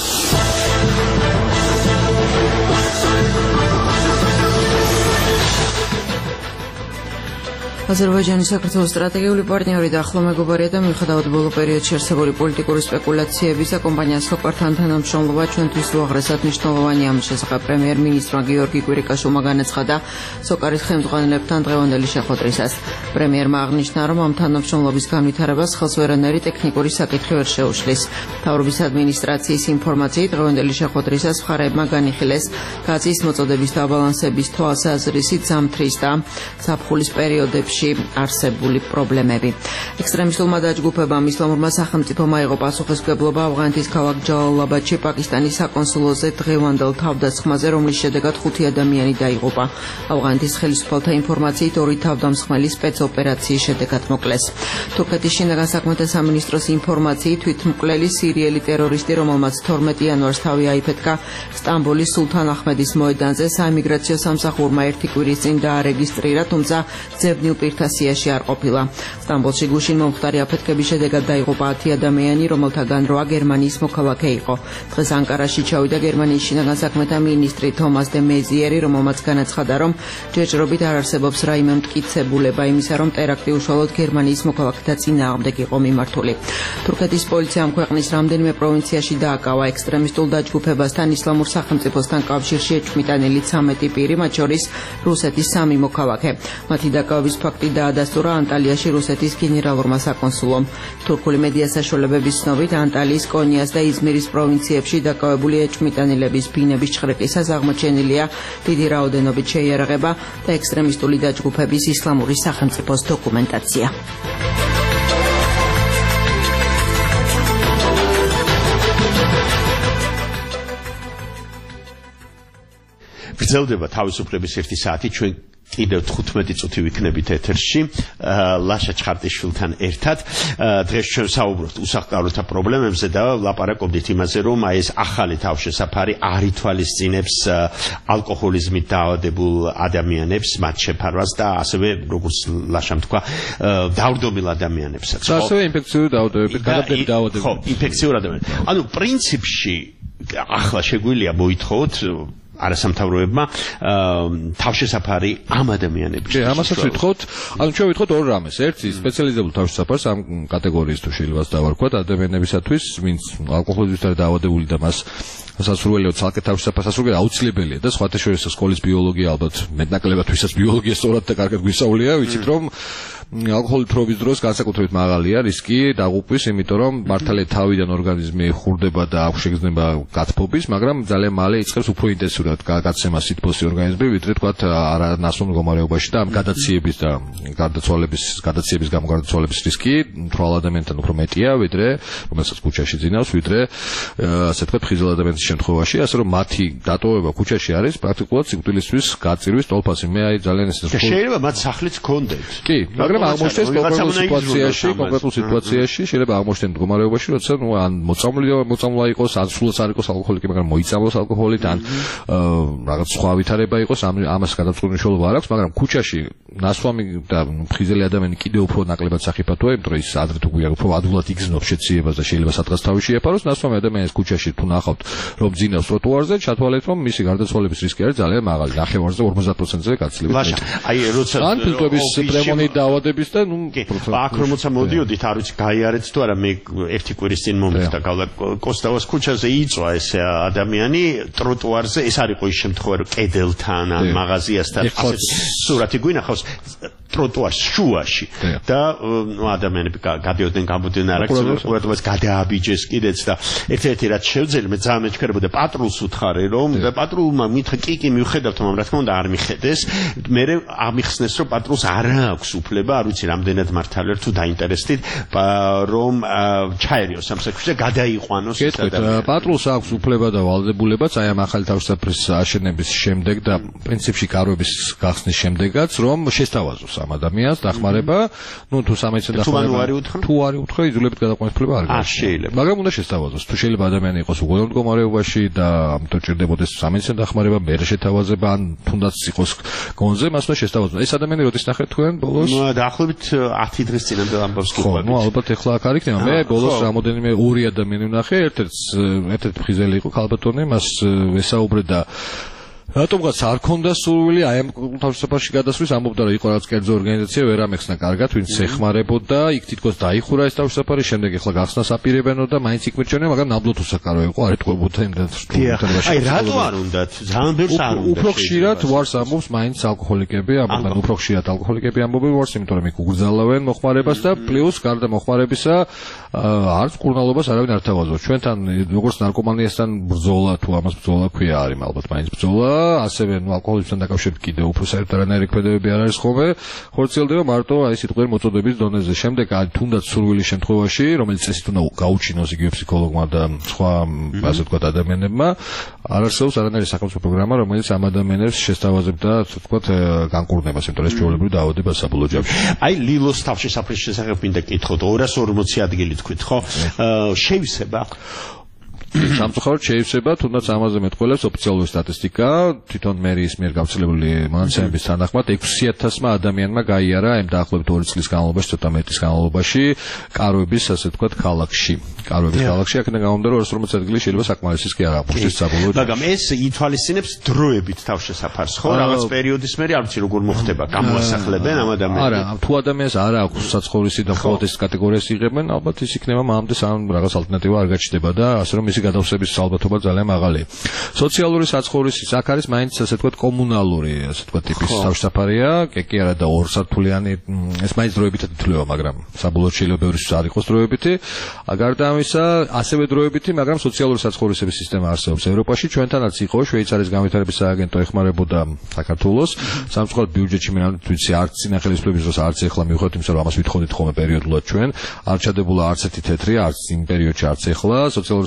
Speaker 11: აზერბაიჯანის საქართველოს სტრატეგიული პარტნიორი და ახლო მეგობარია და მიუხედავად ბოლო პერიოდში არსებული პოლიტიკური სპეკულაციებისა, კომპანიას სოკართან თანამშრომლობა ჩვენთვის უაღრესად მნიშვნელოვანია. ამის შესახებ პრემიერ-მინისტრმა გიორგი კვირიკაშვილმა განაცხადა სოკარის ხელმძღვანელებთან დღევანდელი შეხვედრისას. პრემიერმა აღნიშნა, რომ ამ თანამშრომლობის განვითარებას ხელს ვერანაირი ტექნიკური საკითხი ვერ შეუშლის. მთავრობის ადმინისტრაციის ინფორმაციით დღევანდელი შეხვედრისას მხარეებმა განიხილეს გაზის მოწოდების დაბალანსების თვალსაზრისით ზამთრის და ზაფხულის პერიოდებში არსებული პრობლემები. ექსტრემისტულმა დაჯგუფებამ ისლამურმა სახელმწიფომ აიღო პასუხისმგებლობა ავღანეთის ქალაქ ჯალალაბადში პაკისტანის საკონსულოზე დღევანდელ თავდასხმაზე, რომლის შედეგად ხუთი ადამიანი დაიღუპა. ავღანეთის ხელისუფალთა ინფორმაციით ორი თავდამსხმელი სპეცოპერაციის შედეგად მოკლეს. თურქეთის შინაგან საქმეთა სამინისტროს ინფორმაციით თვითმკვლელი სირიელი ტერორისტი, რომელმაც თორმეტი იანვარს თავი აიფეთქა სტამბოლის სულთან აჰმედის მოედანზე, საიმიგრაციო სამსახურმა ერთი კვირის წინ დაარეგისტრირა, თუმცა ძებნილ პირთა სიაში არ ყოფილა. სტამბოლში გუშინ მომხდარი აფეთქების შედეგად დაიღუპა ათი ადამიანი, რომელთაგან რვა გერმანიის მოქალაქე იყო. დღეს ანკარაში ჩავიდა გერმანიის შინაგან საქმეთა მინისტრი თომას დე მეზიერი, რომელმაც განაცხადა, რომ ჯერჯერობით არ არსებობს რაიმე მტკიცებულება იმისა, რომ ტერაქტი უშუალოდ გერმანიის მოქალაქეთა წინააღმდეგ იყო მიმართული. თურქეთის პოლიციამ ქვეყნის რამდენიმე პროვინციაში დააკავა ექსტრემისტულ დაჯგუფებასთან ისლამურ სახელმწიფოსთან კავშირში ეჭვმიტანილი ცამეტი პირი, მათ შორის რუსეთის სამი მოქალაქე. მათი დაკავების ფაქტი დაადასტურა ანტალიაში რუსეთის გენერალურმა საკონსულომ. თურქული მედია საშუალებების ცნობით ანტალიის, კონიას და იზმირის პროვინციებში დაკავებული ეჭვმიტანილების ბინების ჩხრეკისას აღმოჩენილია დიდი რაოდენობით შეიარაღება და ექსტრემისტული დაჯგუფების ისლამური სახელმწიფოს დოკუმენტაცია.
Speaker 5: გრძელდება თავისუფლების ერთი საათი ჩვენ კიდევ თხუთმეტი წუთი ვიქნებით ეთერში ლაშა ჩხარტიშვილთან ერთად დღეს ჩვენ საუბრობთ უსახლკაროთა პრობლემებზე და ლაპარაკობდით იმაზე რომ აი ეს ახალი თავშესაფარი არ ითვალისწინებს ალკოჰოლიზმით დაავადებულ ადამიანებს მათ შეფარვას და ასევე როგორც ლაშამ თქვა დაავადებულ ადამიანებსაც
Speaker 10: ხო ასევე ინფექციური დაავადებებით გადამტები დაავადებები
Speaker 5: ხო ინფექციური ადამიანები ანუ პრინციპში ახლა შეგვიძლია მოითხოვოთ არასამთავროებმა თავშესაფარი ამ ადამიანებს.
Speaker 10: კი, ამასაც ვითხოვთ, ანუ ჩვენ ვითხოვთ ორ რამეს. ერთი სპეციალიზებულ თავშესაფარს ამ კატეგორიის თუ შეიძლება დავარქვათ ადამიანებისათვის, ვინც ალკოჰოლიზმთან დაავადებული და მას სასურველიო ცალკე თავშესაფარს სასურველი აუცილებელია და სხვათა შორის სკოლის ბიოლოგია ალბათ მეტნაკლებად ვისაც ბიოლოგია სწორად და კარგად გვისწავლია, ვიცით რომ ალკოჰოლის თრობის დროს განსაკუთრებით მაღალია რისკი დაღუპვის, იმიტომ რომ მართალია თავიდან ორგანიზმი ხურდება და აქვს შეგრძნება გათბობის, მაგრამ ძალიან მალე იწყებს უფრო ინტენსიურად გაცემა სითბოსი ორგანიზმი, ვიდრე თქვათ არანასწორ მდგომარეობაში და ამ გადაციების და გარდაცვალების გადაციების გამო გარდაცვალების რისკი თვალ ადამიანთან უფრო მეტია, ვიდრე რომელსაც ქუჩაში ძინავს, ვიდრე ასე თქვათ ხიზელ ადამიანის შემთხვევაში, ასე რომ მათი დატოვება ქუჩაში არის პრაქტიკულად სიკვდილისთვის გაწირვის ტოლფასი. მე აი ძალიან ეს
Speaker 5: შეიძლება მათ სახლიც ჰქონდეთ.
Speaker 10: კი, მაგრამ აღმოჩნდეს კონკრეტულ სიტუაციაში, კონკრეტულ სიტუაციაში შეიძლება აღმოჩნდეს მდგომარეობაში, როცა ნუ ან მოწამლია, მოწამლა იყოს, ან სულაც არ იყოს ალკოჰოლიკი, მაგრამ მოიწამლოს ალკოჰოლით, ან რაღაც სხვა ვითარება იყოს, ამას გადაწყვეტილი მნიშვნელობა არ აქვს, მაგრამ ქუჩაში ნასვამი და ხიზელი ადამიანი კიდევ უფრო ნაკლებად სახიფათოა, იმიტომ რომ ის ადრე თუ გვია უფრო ადვილად იგრძნობს შეციებას და შეიძლება სადღაც თავი შეეფაროს, ნასვამი ადამიანის ქუჩაში თუ ნახავთ, რომ ძინავს ტროტუარზე, ჩათვალეთ, რომ მისი გარდაცვალების რისკი არის ძალიან მაღალი, ნახევარზე ორმოცდაათ პროცენტზე გაცილებით.
Speaker 5: ლაშა, აი როცა
Speaker 10: ან ფილტვების პრემონით დაავადების და ნუ
Speaker 5: აქ რომელცა მოდიოდით, არ ვიცი გაიარეთ თუ არა, მე ერთი კვირის წინ მომხდა გავლა კოსტავას ქუჩაზე იწვა ეს ადამიანი ტროტუარზე, ეს არ იყო ის შემთხვევა, რომ კედელთან ან მაღაზიასთან ასეთ სურათი გვინახავს ტროტუარს შუაში და ნუ ადამიანები გადიოდნენ გამოდიოდნენ არაქცია ყურადღებას გადააბიჯეს კიდეც და ერთ-ერთი რაც შევძელი მე ძალიან მეჩქერებოდა პატრულს უთხარი რომ და პატრულმა მითხრა კი კი მივხედავთ მაგრამ რა თქმა უნდა არ მიხედეს მე ამიხსნეს რომ პატრულს არ აქვს უფლება არ ვიცი რამდენად მართალია თუ დაინტერესდით რომ ჩაერიოს ამ საქმეში და გადაიყვანოს ეს ადამიანი
Speaker 10: პატრულს აქვს უფლება და ვალდებულებაც აი ამ ახალი თავშესაფრის აშენების შემდეგ და პრინციპში კარვების გახსნის შემდეგაც რომ შესთავაზოს ამ ადამიანს დახმარება, ну თუ სამეცნიერო დახმარება თუ არ უთხრა იძულებით გადაყვანის უფლება არ
Speaker 5: გაქვს. შეიძლება.
Speaker 10: მაგრამ უნდა შესთავაზოს. თუ შეიძლება ადამიანი იყოს უგონო მდგომარეობაში და ამიტომ ჭირდებოდეს სამეცნიერო დახმარება, მე შეთავაზება ან თუნდაც იყოს გონზე, მას უნდა შესთავაზოს. ეს ადამიანი როდის ნახეთ თქვენ ბოლოს?
Speaker 5: ну დაახლოებით ათი დღის წინამდე ამბავს გიყვებით.
Speaker 10: ხო, ну ალბათ ეხლა აქ არ იქნება. მე ბოლოს რამოდენიმე ორი ადამიანი ვნახე, ერთ-ერთ ერთ-ერთ ფხიზელი იყო ქალბატონი, მას ვესაუბრე და რატომღაც არ ქონდა სურვილი აი ამ თავშესაფარში გადასვლის, ამბობდა რომ იყო რაღაც კერძო ორგანიზაცია, ვერ ამეხსნა კარგად, ვინც ეხმარებოდა, იქ თითქოს დაიხურა ეს თავშესაფარი, შემდეგ ეხლა გახსნას აპირებენო და მაინც იქ მირჩენია, მაგრამ ნაბლოდ უსაკარო იყო, არ ეთქვებოდა იმდან
Speaker 5: სტრუქტურაში. აი რატო არ უნდათ? ძალიან ბევრს არ უნდა.
Speaker 10: უფრო ხშირად ვარს ამბობს მაინც ალკოჰოლიკები, ამბობენ უფრო ხშირად ალკოჰოლიკები ამბობენ ვარს, იმიტომ რომ იქ უგრძალავენ მოხმარებას და პლუს გარდა მოხმარებისა არც კურნალობას არავინ არ თავაზობს. ჩვენთან როგორც ნარკომანიასთან ბრძოლა თუ ამას ბრძოლა ქვია არის, ალბათ მაინც ბრძოლა ასევე ნუ ალკოჰოლიზმთან დაკავშირებით კიდევ უფრო საერთოდ არანაირი ქმედებები არ არის ხოლმე ხორციელდება მარტო აი სიტყვიერ მოწოდების დონეზე. შემდეგ აი თუნდაც სურვილის შემთხვევაში, რომელიც წესით უნდა გაუჩინოს იგივე ფსიქოლოგმა და სხვა ასე ვთქვათ ადამიანებმა, არ არსებობს არანაირი სახელმწიფო პროგრამა, რომელიც ამ ადამიანებს შესთავაზებდა ასე ვთქვათ განკურნებას, იმიტომ რომ ეს ჩვეულებრივ დაავადება საბოლოო ჯამში.
Speaker 5: აი ლილოს თავშესაფრის შესახებ მინდა კითხოთ, ორას ორმოცი ადგილი თქვით, ხო? შევისება
Speaker 10: სამწუხაროდ შეივსება, თუნდაც ამაზე მეტყველებს ოფიციალური სტატისტიკა, თვითონ მერიის მიერ გავრცელებული მონაცემების თანახმად ექვსი ათასმა ადამიანმა გაიარა ამ დაახლოებით ორი წლის განმავლობაში, ცოტა მეტის განმავლობაში კარვების, ასე ვთქვათ, ქალაქში. კარვების ქალაქში აქედან გამომდინარე რომ ორას ორმოცი ადგილი შეიძლება საკმარისიც კი არ აღმოჩნდეს საბოლოოდ.
Speaker 5: მაგრამ ეს ითვალისწინებს დროებით თავშესაფარს, ხო? რაღაც პერიოდის მერე არ ვიცი როგორ მოხდება, გამოასახლებენ ამ ადამიანებს.
Speaker 10: არა, თუ ადამიანს არ აქვს საცხოვრისი და მხოლოდ ეს კატეგორიას იღებენ, ალბათ ის იქნება მამამდე სამ რაღაც ალტერნატივა არ გაჩნდება და ასე რომ მისი გადავსების ალბათობა ძალიან მაღალია. სოციალური საცხოვრისი აქ არის მაინც ასე ვთქვათ კომუნალური, ასე ვთქვათ ტიპის თავშესაფარია, კი არა და ორსართულიანი, ეს მაინც დროებითად ითვლება, მაგრამ საბოლოოდ შეიძლება ბევრისთვის არ იყოს დროებითი. გარდა ამისა, ასევე დროებითი, მაგრამ სოციალური საცხოვრისების სისტემა არსებობს ევროპაში, ჩვენთანაც იყო შვეიცარიის განვითარების სააგენტო ეხმარებოდა საქართველოს. სამწუხაროდ ბიუჯეტში მე არ ვიცი, არც წინა ხელისუფლების დროს, არც ეხლა მივხვდით იმისა, რომ ამას ვითხოვდით ხოლმე პერიოდულად ჩვენ, არ ჩადებულა არც ერთი თეთრი, არც იმ პერიოდში, არც ეხლა სოციალური საცხოვრისი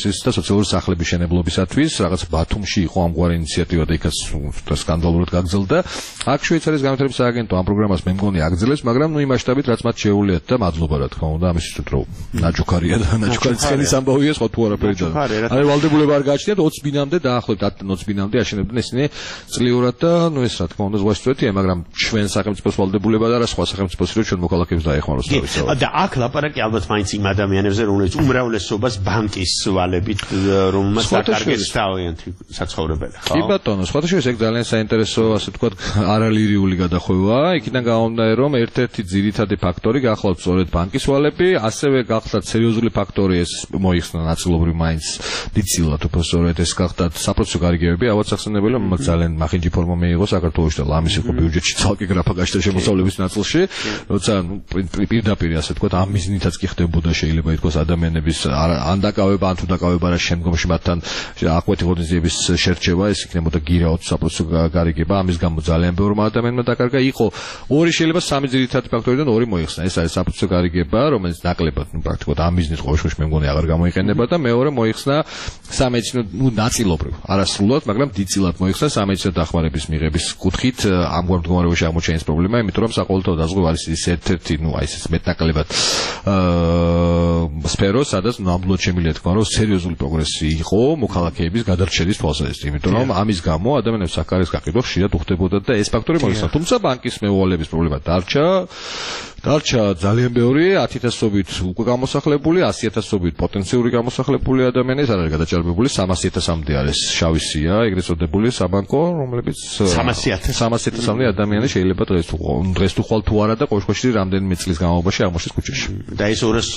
Speaker 10: პროგრესის და სოციალური სახლების შენებლობისათვის, რაღაც ბათუმში იყო ამგვარი ინიციატივა და იქაც სკანდალურად გაგრძელდა. აქ შვეიცარიის განვითარების სააგენტო ამ პროგრამას მე მგონი აგრძელებს, მაგრამ ნუ იმ მასშტაბით რაც მათ შეუძლიათ და მადლობა რა თქმა უნდა ამისთვის რომ ნაჩუქარია და ნაჩუქარი ცხენის ამბავია სხვა თუ არაფერი და აი ვალდებულება არ გააჩნიათ ოცი ბინამდე დაახლოებით ათი ბინამდე აშენებდნენ ისინი წლიურად და ნუ ეს რა თქმა უნდა ზღვას წვეთია, მაგრამ ჩვენ სახელმწიფოს ვალდებულება და რა სხვა სახელმწიფოს რო ჩვენ მოქალაქეებს დაეხმაროს თავისთავად.
Speaker 5: და აქ ლაპარაკი ალბათ მაინც იმ ადამიანებზე, რომლებიც უმრავლესობას ბანკის ვალებით რომელმაც დაკარგეს თავიანთი საცხოვრებელი, ხო?
Speaker 10: კი ბატონო, სხვათა შორის ეგ ძალიან საინტერესო, ასე ვთქვათ, არალირიული გადახვევა. იქიდან გამომდინარე, რომ ერთ-ერთი ძირითადი ფაქტორი გახლავთ სწორედ ბანკის ვალები, ასევე გახლავთ სერიოზული ფაქტორი ეს მოიხსნა ნაწილობრივ მაინც დიდწილად უბრალოდ ეს გახლავთ საპროცესო გარიგებები, ავად სახსენებელი, რომ ძალიან მახინჯი ფორმა მიიღო საქართველოში და ლამის იყო ბიუჯეტში ცალკე გრაფა გაჩნდა შემოსავლების ნაწილში, როცა პირდაპირ ასე ვთქვათ, ამ მიზნითაც კი ხდებოდა შეიძლება ითქვას ადამიანების ან დაკავება, ან თუ დაკავება რა შემდგომში მათთან აკვეთი ღონისძიების შერჩევა, ეს იქნებოდა გირაოდ საპროცესო გარიგება, ამის გამო ძალიან ბევრმა ადამიანმა დაკარგა. იყო ორი შეიძლება სამი ძირითადი ფაქტორიდან ორი მოიხსნა. ეს არის საპროცესო გარიგება, რომელიც ნაკლებად, ნუ პრაქტიკულად ამ მიზნით ყოველ შემთხვევაში მე მგონი აღარ გამოიყენება და მეორე მოიხსნა სამედიცინო, ნუ ნაწილობრივ, არასრულად, მაგრამ დიდწილად მოიხსნა სამედიცინო დახმარების მიღების კუთხით ამგვარ მდგომარეობაში აღმოჩენის პრობლემა, იმიტომ რომ საყოველთაო დაზღვევა არის ის ერთ-ერთი, ნუ აი ეს მეტნაკლებად აა სფერო, სადაც ნამდვილად შემიძლია თქვა, რომ სერიოზული პროგრესი იყო მოქალაქეების გადარჩენის თვალსაზრისით, იმიტომ რომ ამის გამო ადამიანებს საკარის გაყიდვა ხშირად უხდებოდა და ეს ფაქტორი მოიხსნა. თუმცა ბანკის მეუღლეების პრობლემა დარჩა. დარჩა ძალიან ბევრი, ათასობით უკვე გამოსახლებული, ასიათასობით პოტენციური გამოსახლებული ადამიანი, ეს არ არის გადაჭარბებული, სამასი ათასამდე არის შავი სია, ეგრეთ წოდებული საბანკო, რომლებიც
Speaker 5: სამასი
Speaker 10: ათასამდე ადამიანი შეიძლება დღეს თუ დღეს თუ ხვალ თუ არა და ყოველ შემთხვევაში რამდენიმე წლის განმავლობაში აღმოჩნდეს ქუჩაში.
Speaker 5: და ეს ორას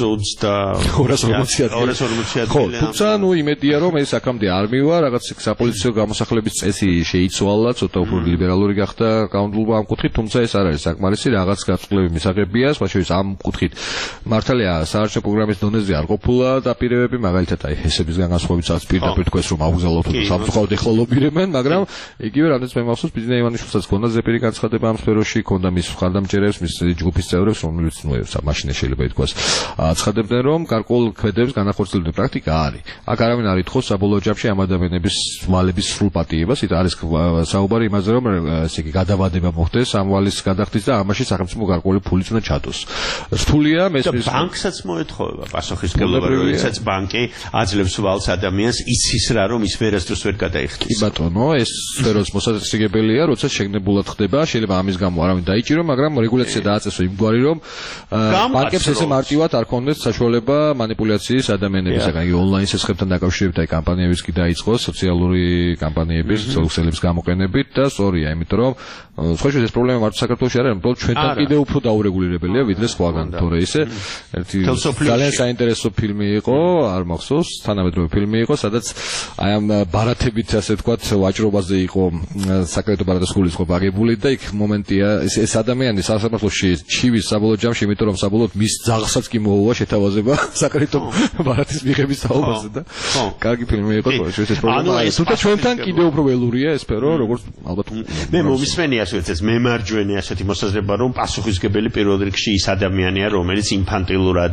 Speaker 5: ოცდაათი
Speaker 10: ხო, თუმცა ნუ იმედია რომ ეს აქამდე არ მივა, რაღაც საპოლიციო გამოსახლების წესი შეიცვალა, ცოტა უფრო ლიბერალური გახდა კანონმდებლობა ამ კუთხით, თუმცა ეს არ არის საკმარისი, რაღაც გაწყვეტილების მისაღებია, სხვა შორის ამ კუთხით მართალია საარჩევნო პროგრამის დონეზე არ ყოფილა დაპირებები, მაგალითად აი ჰესებისგან განსხვავებითაც პირდაპირ თქვეს რომ აუგზავნოთ და სამწუხაროდ ეხლა ლობირებენ, მაგრამ იგივე რამდენიც მე მახსოვს ბიზნეს ივანიშვილსაც ქონდა ზეპირი განცხადება ამ სფეროში, ქონდა მის მხარდამჭერებს, მის ჯგუფის წევრებს, რომლებიც ნუ მაშინ შეიძლება ითქვას აცხადებდნენ რომ გარკვეულ ქმედებს განახორციელებდნენ პრაქტიკა არის. აქ არავინ არ ითხოვს საბოლოო ჯამში ამ ადამიანების ვალების სრულ პატიებას, ით არის საუბარი იმაზე რომ ესე იგი გადავადება მოხდეს ამ ვალის გადახდის და ამაში სახელმწიფო გარკვეული ფულიც უნდა ჩადოს. რთულია მესმის
Speaker 5: ბანკსაც მოეთხოვება პასუხისმგებლობა, როდესაც ბანკი აძლევს ვალს ადამიანს იცის რა რომ ის ვერასდროს ვერ გადაიხდის.
Speaker 10: კი ბატონო, ეს სფეროს მოსაწესრიგებელია, როცა შეგნებულად ხდება, შეიძლება ამის გამო არავინ დაიჭირო, მაგრამ რეგულაცია დააწესო იმგვარი რომ ბანკებს ესე მარტივად არ ქონდეს საშუალება მანიპულაციის ადამიანებისაგან. იგი ონლაინ სესხებთან დაკავშირებით აი კამპანიებიც კი დაიწყო, სოციალური კამპანიების, სოციალების გამოყენებით და სწორია, იმიტომ რომ სხვა შეიძლება ეს პრობლემა მარტო საქართველოში არ არის, უბრალოდ ჩვენთან კიდევ უფრო დაურეგულირებელია ვიდრე სხვაგან. თორე ისე ერთი ძალიან საინტერესო ფილმი იყო, არ მახსოვს, თანამედროვე ფილმი იყო, სადაც აი ამ ბარათებით ასე ვთქვათ, ვაჭრობაზე იყო საკრედიტო ბარათის გულისხმობა აგებული და იქ მომენტია ეს ეს ადამიანი სასამართლოში ჩივის საბოლოო ჯამში, იმიტომ რომ საბოლოოდ მის ძაღლსაც კი მოუვა შეთავაზება საკრედიტო ბარათის მიღების თაობაზე და კარგი ფილმი იყო, ეს პრობლემა. თუმცა ჩვენთან კიდევ უფრო ველურია ეს სფერო, როგორც ალბათ
Speaker 5: მე მომისმენია ეს მემარჯვენე ასეთი მოსაზრება, რომ პასუხისმგებელი პირველ რიგში ის ადამიანია, რომელიც ინფანტილურად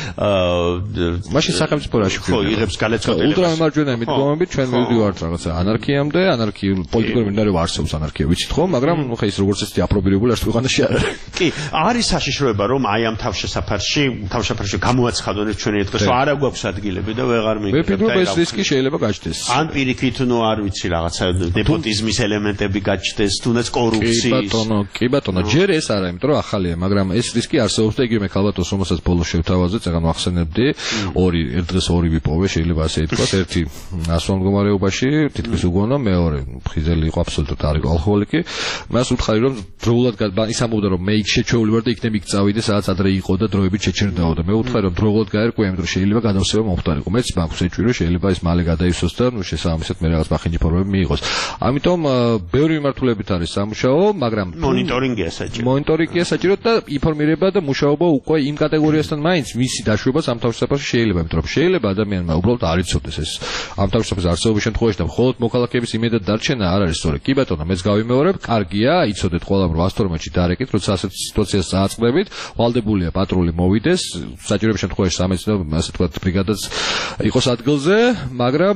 Speaker 10: მაშინ სახელმწიფო რაში
Speaker 5: ხო იღებს გადაწყვეტილებას.
Speaker 10: ულტრამემარჯვენე მიდგომებით ჩვენ მივდივართ რაღაცა ანარქიამდე, ანარქიულ პოლიტიკურ მინდარევ არსებობს ანარქია, ვიცით ხო, მაგრამ ხა ის როგორც ესეთი აპრობირებული არც ქვეყანაში არ არის.
Speaker 5: კი, არის საშიშროება, რომ აი ამ თავშესაფარში, თავშესაფარში გამოაცხადონ ჩვენი დღეს არა გვაქვს ადგილები და ვეღარ მიგებთ.
Speaker 10: მე ფიქრობ ეს რისკი შეიძლება გაჩნდეს.
Speaker 5: ან პირიქით ნუ არ ვიცი რაღაცა ნეპოტიზმის ელემენტები გაჩნდეს, თუნდაც კორუფციის.
Speaker 10: კი ბატონო, კი ბატონო, ჯერ ეს არა, იმიტომ რომ ახალია, მაგრამ ეს რისკი არსებობს და იგივე ქალბატონს რომელსაც ბოლოს შევთავაზეთ, წეგან ვახსენებდი, ორი ერთ დღეს ორი ვიპოვე, შეიძლება ასე ითქვას, ერთი ასვან მდგომარეობაში, თითქმის უგონო, მეორე ფხიზელი იყო აბსოლუტურად არ იყო ალკოჰოლიკი. მას უთხარი რომ დროულად ის ამბობდა რომ მე იქ შეჩეული ვარ და იქნებ იქ წავიდე, სადაც ადრე იყო და დროებით შეჩერდაო და მე უთხარი რომ დროულად გაერკვია, იმიტომ რომ შეიძლება გადავსება მომხდარიყო. მეც ბანკს ეჭვი რომ შეიძლება ის მალე გადაივსოს და ნუ შესაბამისად მე რაღაც მახინჯი ფორმები მიიღოს. ამიტომ ბევრი მიმართულებით არის სამუშაო, მაგრამ
Speaker 5: მონიტორინგია საჭირო.
Speaker 10: მონიტორინგია საჭირო და ინფორმირება და მუშაობა უკვე იმ კატეგორიასთან მაინც მისი დაშვება ამ თავშესაფარში შეიძლება, იმიტომ რომ შეიძლება ადამიანმა უბრალოდ არ იცოდეს ეს ამ თავშესაფრის არსებობის შემთხვევაში და მხოლოდ მოქალაქეების იმედად დარჩენა არ არის სწორი. კი ბატონო, მეც გავიმეორებ, კარგია, იცოდეთ ყველამ რომ ასთორმეტში დარეკით, როცა ასეთ სიტუაციას წააწყდებით, ვალდებულია პატრული მოვიდეს, საჭიროების შემთხვევაში სამეცნიერო, ასე თქვა, ბრიგადაც იყოს ადგილზე, მაგრამ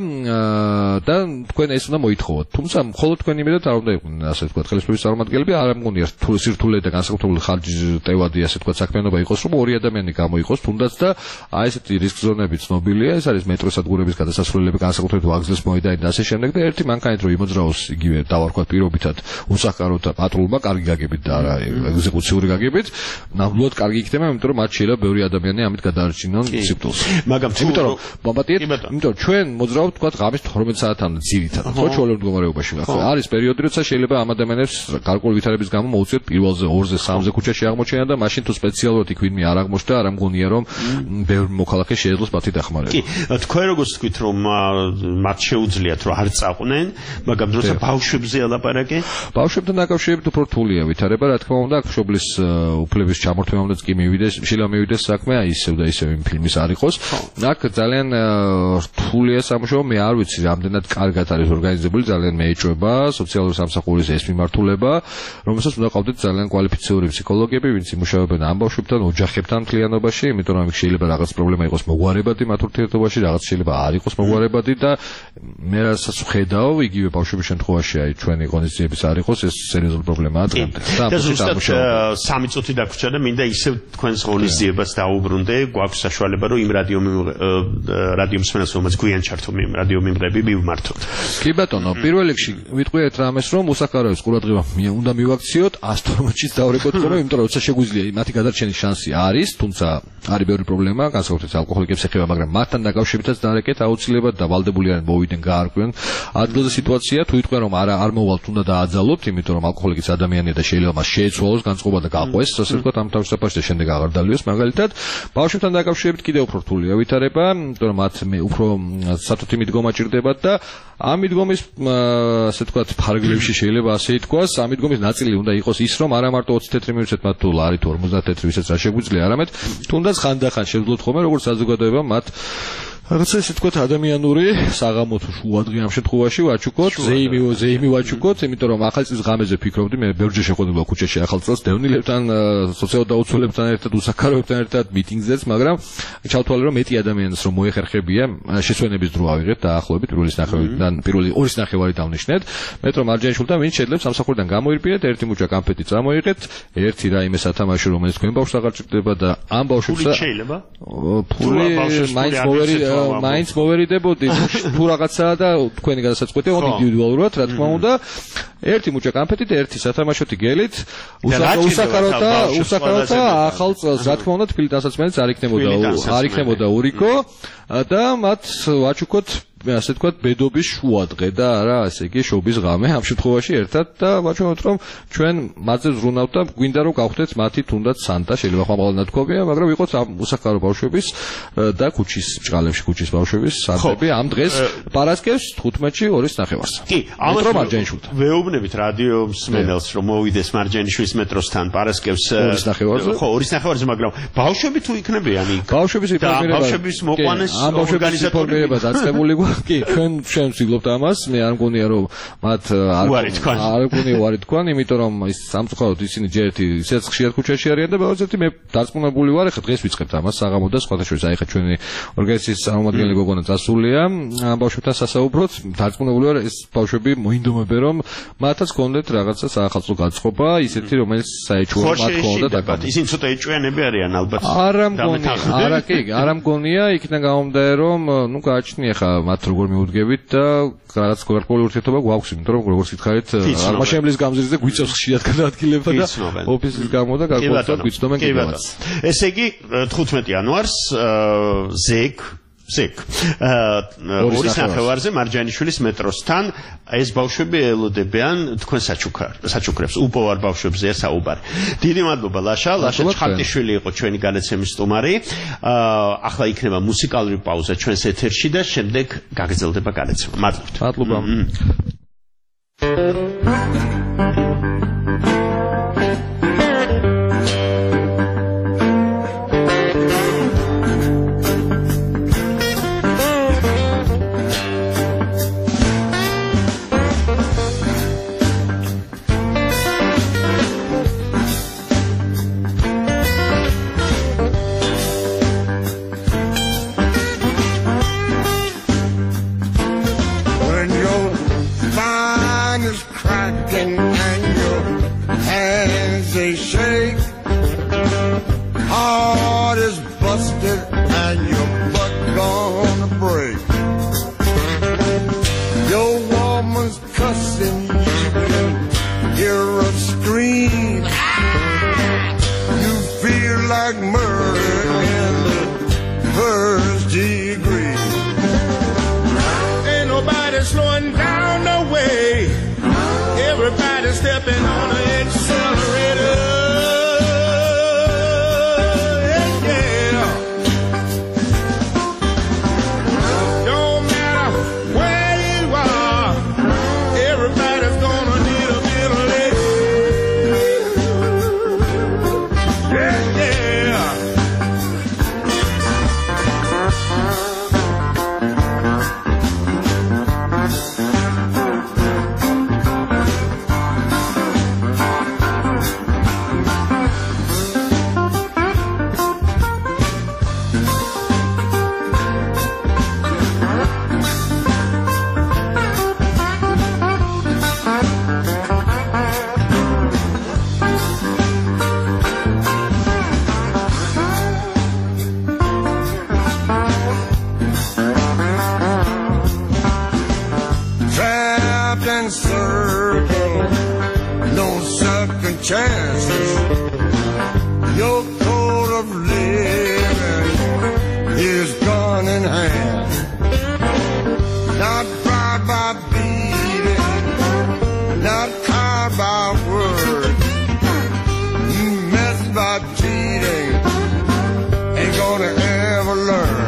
Speaker 10: და თქვენ ეს უნდა მოითხოვოთ. თუმცა მხოლოდ თქვენ იმედად არ უნდა იყვნენ, ასე თქვა, ხელისუფლების წარმომადგენლები, არ ამგონია თუ სირთულე და განსაკუთრებული ხარჯტევადი, ასე თქვა, საქმიანობა იყოს, რომ ორი ადამიანი გამოიყოს, თუნდაც და აი ესეთი რისკ ზონები ცნობილია, ეს არის მეტროსადგურების გადასასვლელები, განსაკუთრებით ვაგზლის მოედანი და ასე შემდეგ და ერთი მანქანით რომ იმოძრაოს იგივე დავარქვათ პირობითად უსახკაროდ და პატრულმა კარგი გაგებით და არა ეგზეკუციური გაგებით, ნამდვილად კარგი იქნება, იმიტომ რომ მათ შეიძლება ბევრი ადამიანი ამით გადაარჩინონ სიკვდილს.
Speaker 5: მაგრამ
Speaker 10: იმიტომ რომ ბაბატიეთ, იმიტომ რომ ჩვენ მოძრავთ თქვა ღამის თორმეტ საათამდე ძირითადად, ხო, ჩვეულებრივ მდგომარეობაში ახლა არის პერიოდი, როცა შეიძლება ამ ადამიანებს გარკვეული ვითარების გამო მოუწიოთ პირველზე, ორზე, სამზე ქუჩაში აღმოჩენა და მაშინ თუ სპეციალურად იქ ვინმე არ აღმოჩნდა, არ ამგონია რომ ბევრ მოქალაქეს შეეძლოს მათი დახმარება.
Speaker 5: კი, თქვენ როგორც თქვით რომ მათ შეუძლიათ რომ არ წაყვნენ, მაგრამ როცა ბავშვებზე ალაპარაკე?
Speaker 10: ბავშვებთან დაკავშირებით უფრო რთულია ვითარება, რა თქმა უნდა, შობლის უფლების ჩამორთმევამდეც კი მივიდეს, შეიძლება მივიდეს საქმე, აი ისევ და ისევ იმ ფილმის არ იყოს. აქ ძალიან რთულია სამუშაო, მე არ ვიცი, რამდენად კარგად არის ორგანიზებული, ძალიან მეეჭვება სოციალური სამსახურის ეს მიმართულება, რომელსაც უნდა ყავდეთ ძალიან კვალიფიციური ფსიქოლოგები, ვინც იმუშავებენ ამ ბავშვებთან, ოჯახებთან მთლიანობაში, იმიტომ რომ შეიძლება რაღაც პრობლემა იყოს მოგვარებადი მათ ურთიერთობაში, რაღაც შეიძლება არ იყოს მოგვარებადი და მე რასაც ვხედავ, იგივე ბავშვების შემთხვევაში აი ჩვენი კონდიციების არ იყოს, ეს სერიოზული პრობლემაა დღემდე.
Speaker 5: და ზუსტად სამი წუთი დაგვრჩა და მინდა ისევ თქვენს ღონისძიებას დაუბრუნდე, გვაქვს საშუალება რომ იმ რადიო რადიო მსმენელს რომელიც გვიან ჩართო რადიო მიმღები მივმართოთ.
Speaker 10: კი ბატონო, პირველ რიგში ვიტყვიეთ რამეს რომ უსახკაროების ყურადღება უნდა მივაქციოთ, ას თორმეტშიც დავრეკოთ ხოლმე, იმიტომ რომ როცა შეგვიძლია მათი გადარჩენის შანსი არის, თუმცა არის ბევრი პრობლემა, განსაკუთრებით ალკოჰოლიკებს ეხება, მაგრამ მათთან დაკავშირებითაც დარეკეთ აუცილებლად და ვალდებული არიან მოვიდნენ გაარკვიონ ადგილზე სიტუაცია, თუ იტყვიან რომ არ არ მოვალთ, უნდა დააძალოთ, იმიტომ რომ ალკოჰოლიკიც ადამიანია და შეიძლება მას შეეცვალოს განწყობა და გაყვეს, ასე ვთქვათ, ამ თავშესაფარში და შემდეგ აღარ დალიოს. მაგალითად, ბავშვებთან დაკავშირებით კიდევ უფრო რთულია ვითარება, იმიტომ რომ მათ მე უფრო სათუთი მიდგომა ჭირდებათ და ამ მიდგომის ასე ვთქვათ, ფარგლებში შეიძლება ასე ითქვას, ამ მიდგომის ნაწილი უნდა იყოს ის, რომ არა მარტო ოცი თეთრი მივცეთ მათ თუ ლარი თუ ორმოცდაათ თეთრი ვისაც რა შეგვიძლია, არამედ თუნდაც ხანდახან შევძლოთ ხოლმე როგორც საზოგადოება მათ რაღაცა ისე თქვათ ადამიანური საღამო თუ შუა დღე ამ შემთხვევაში ვაჩუქოთ, ზეიმი ზეიმი ვაჩუქოთ, იმიტომ რომ ახალ წლის ღამეზე ფიქრობდი, მე ბევრჯერ შეხვედრილა ქუჩაში ახალ წელს დევნილებთან, სოციალურ დაუცველებთან ერთად, უსახკაროებთან ერთად მიტინგზეც, მაგრამ ჩავთვალე რომ მეტი ადამიანს რომ მოეხერხებია, შესვენების დრო ავიღეთ დაახლოებით პირველის ნახევარიდან, პირველი ორის ნახევარი დავნიშნეთ, მეტრო მარჯანიშვილთან ვინც შეძლებს სამსახურიდან გამოირბიეთ, ერთი მუჭა კამფეტი წამოიღეთ, ერთი რაიმე სათამაშო რომელიც თქვენ ბავშვს აღარ ჭირდება და ამ ბავშვებს
Speaker 5: შეიძლება
Speaker 10: ფული მაინც მოვერი მაინც მოვერიდებოდი თუ რაღაცაა და თქვენი გადასაწყვეტია ოღონდ ინდივიდუალურად რა თქმა უნდა ერთი მუჭა კამფეტით ერთი სათამაშოთი გელით უსახკაროთა უსახკაროთა ახალ წელს რა თქმა უნდა თბილი დასაცმელიც არ იქნებოდა არ იქნებოდა ურიკო და მათ ვაჩუქოთ ასე თქვათ ბედობის შუადღე და არა ასე იგი შობის ღამე ამ შემთხვევაში ერთად და ვაჩვენოთ რომ ჩვენ მათზე ზრუნავთ და გვინდა რომ გავხდეთ მათი თუნდაც სანტა შეიძლება ხმალად ნათქვამია მაგრამ ვიყოთ ამ უსახკარო ბავშვების და ქუჩის ბჭყალებში ქუჩის ბავშვების სანტები ამ დღეს პარასკევს თხუთმეტში ორის ნახევარს
Speaker 5: კი ამას მარჯანიშვილთან ვეუბნებით რადიო მსმენელს რომ მოვიდეს მარჯანიშვილის მეტროსთან პარასკევს
Speaker 10: ორის ნახევარზე
Speaker 5: ხო ორის ნახევარზე მაგრამ ბავშვები თუ იქნებიან იქ
Speaker 10: ბავშვების ინფორმირება
Speaker 5: ბავშვების მოყვანეს
Speaker 10: ორგანიზატორები დაწყებული კი ჩვენ ჩვენ ვცდილობთ ამას მე არ მგონია რომ მათ არ მგონია უარი თქვან იმიტომ რომ ის სამწუხაროდ ისინი ჯერ ერთი ისეც ხშირად ქუჩაში არიან და ბავშვები მე დარწმუნებული ვარ ახლა დღეს ვიწყებთ ამას საღამო და სხვათა შორის აი ხა ჩვენი ორგანიზაციის წარმომადგენელი გოგონა წასულია ამ ბავშვებთან სასაუბროთ დარწმუნებული ვარ ეს ბავშვები მოინდომებენ რომ მათაც გქონდეთ რაღაცა საახალწლო გაწყობა ისეთი რომელიც საეჭვო მათ ქონდა დაკავებული
Speaker 5: ისინი ცოტა ეჭვიანები არიან ალბათ
Speaker 10: არა მგონია არა კი არა მგონია იქიდან გამომდა რომ ნუ გააჩნია ხა მათ როგორ მიუდგებით და რაღაც გარკვეული ურთიერთობა გვაქვს, იმიტომ რომ როგორც გითხარით, აღმაშენებლის გამზირზე გვიწევს ხშირად გადაადგილება და ოფისის გამო და გარკვეულად გვიცნობენ კიდევაც.
Speaker 5: ესე იგი თხუთმეტი იანვარს ზეგ ზეგ ორის ნახევარზე მარჯანიშვილის მეტროსთან ეს ბავშვები ელოდებიან თქვენ საჩუქრებს უპოვარ ბავშვებზეა საუბარი. დიდი მადლობა ლაშა, ლაშა ჩხარტიშვილი იყო ჩვენი განაცემის სტუმარი. ახლა იქნება მუსიკალური პაუზა ჩვენს ეთერში და შემდეგ გაგრძელდება განაცემა. მადლობთ.
Speaker 10: მადლობა.
Speaker 12: is cracking and your hands they shake. Heart is busted and your butt gonna break. Your woman's cussing, you can hear her scream. You feel like murder in the first degree.
Speaker 13: Ain't nobody slowing down the way. Everybody stepping on the accelerator.
Speaker 12: Chances, your code of living is gone in hand. Not bribed by beating, not tied by word. You messed by cheating, ain't gonna ever learn.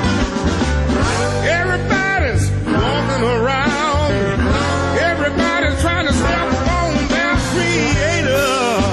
Speaker 12: Everybody's walking around, everybody's trying to step on their creator.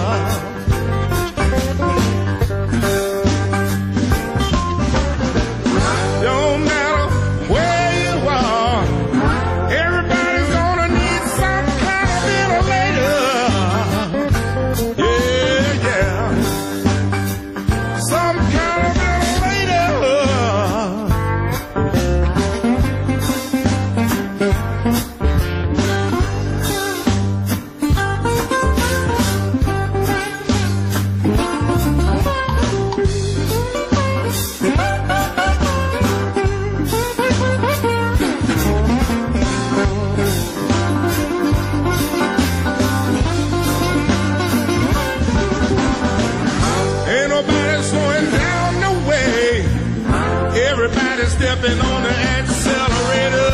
Speaker 12: Stepping on the accelerator,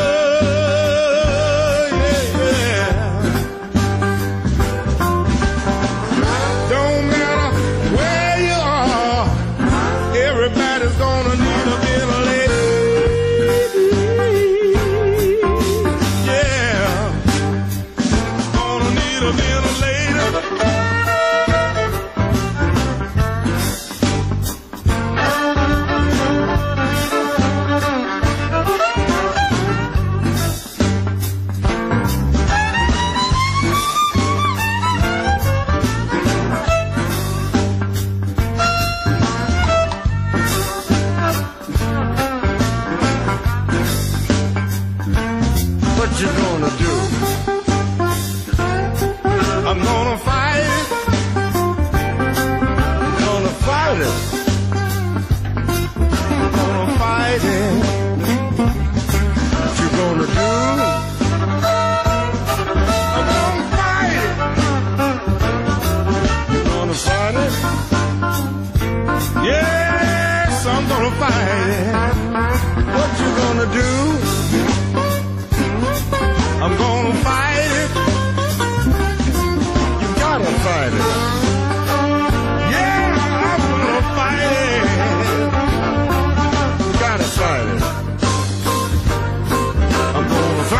Speaker 12: yeah, yeah. Don't matter where you are, everybody's gonna need a ventilator, yeah. Gonna need a ventilator. What you gonna do? I'm gonna fight it. I'm gonna fight it. I'm gonna fight it. What you gonna do? I'm gonna fight it. You gonna fight it? Yes, I'm gonna fight it. What you gonna do? I'm gonna fight it. You gotta fight it. Yeah, I'm gonna fight it. You gotta fight it. I'm gonna fight it.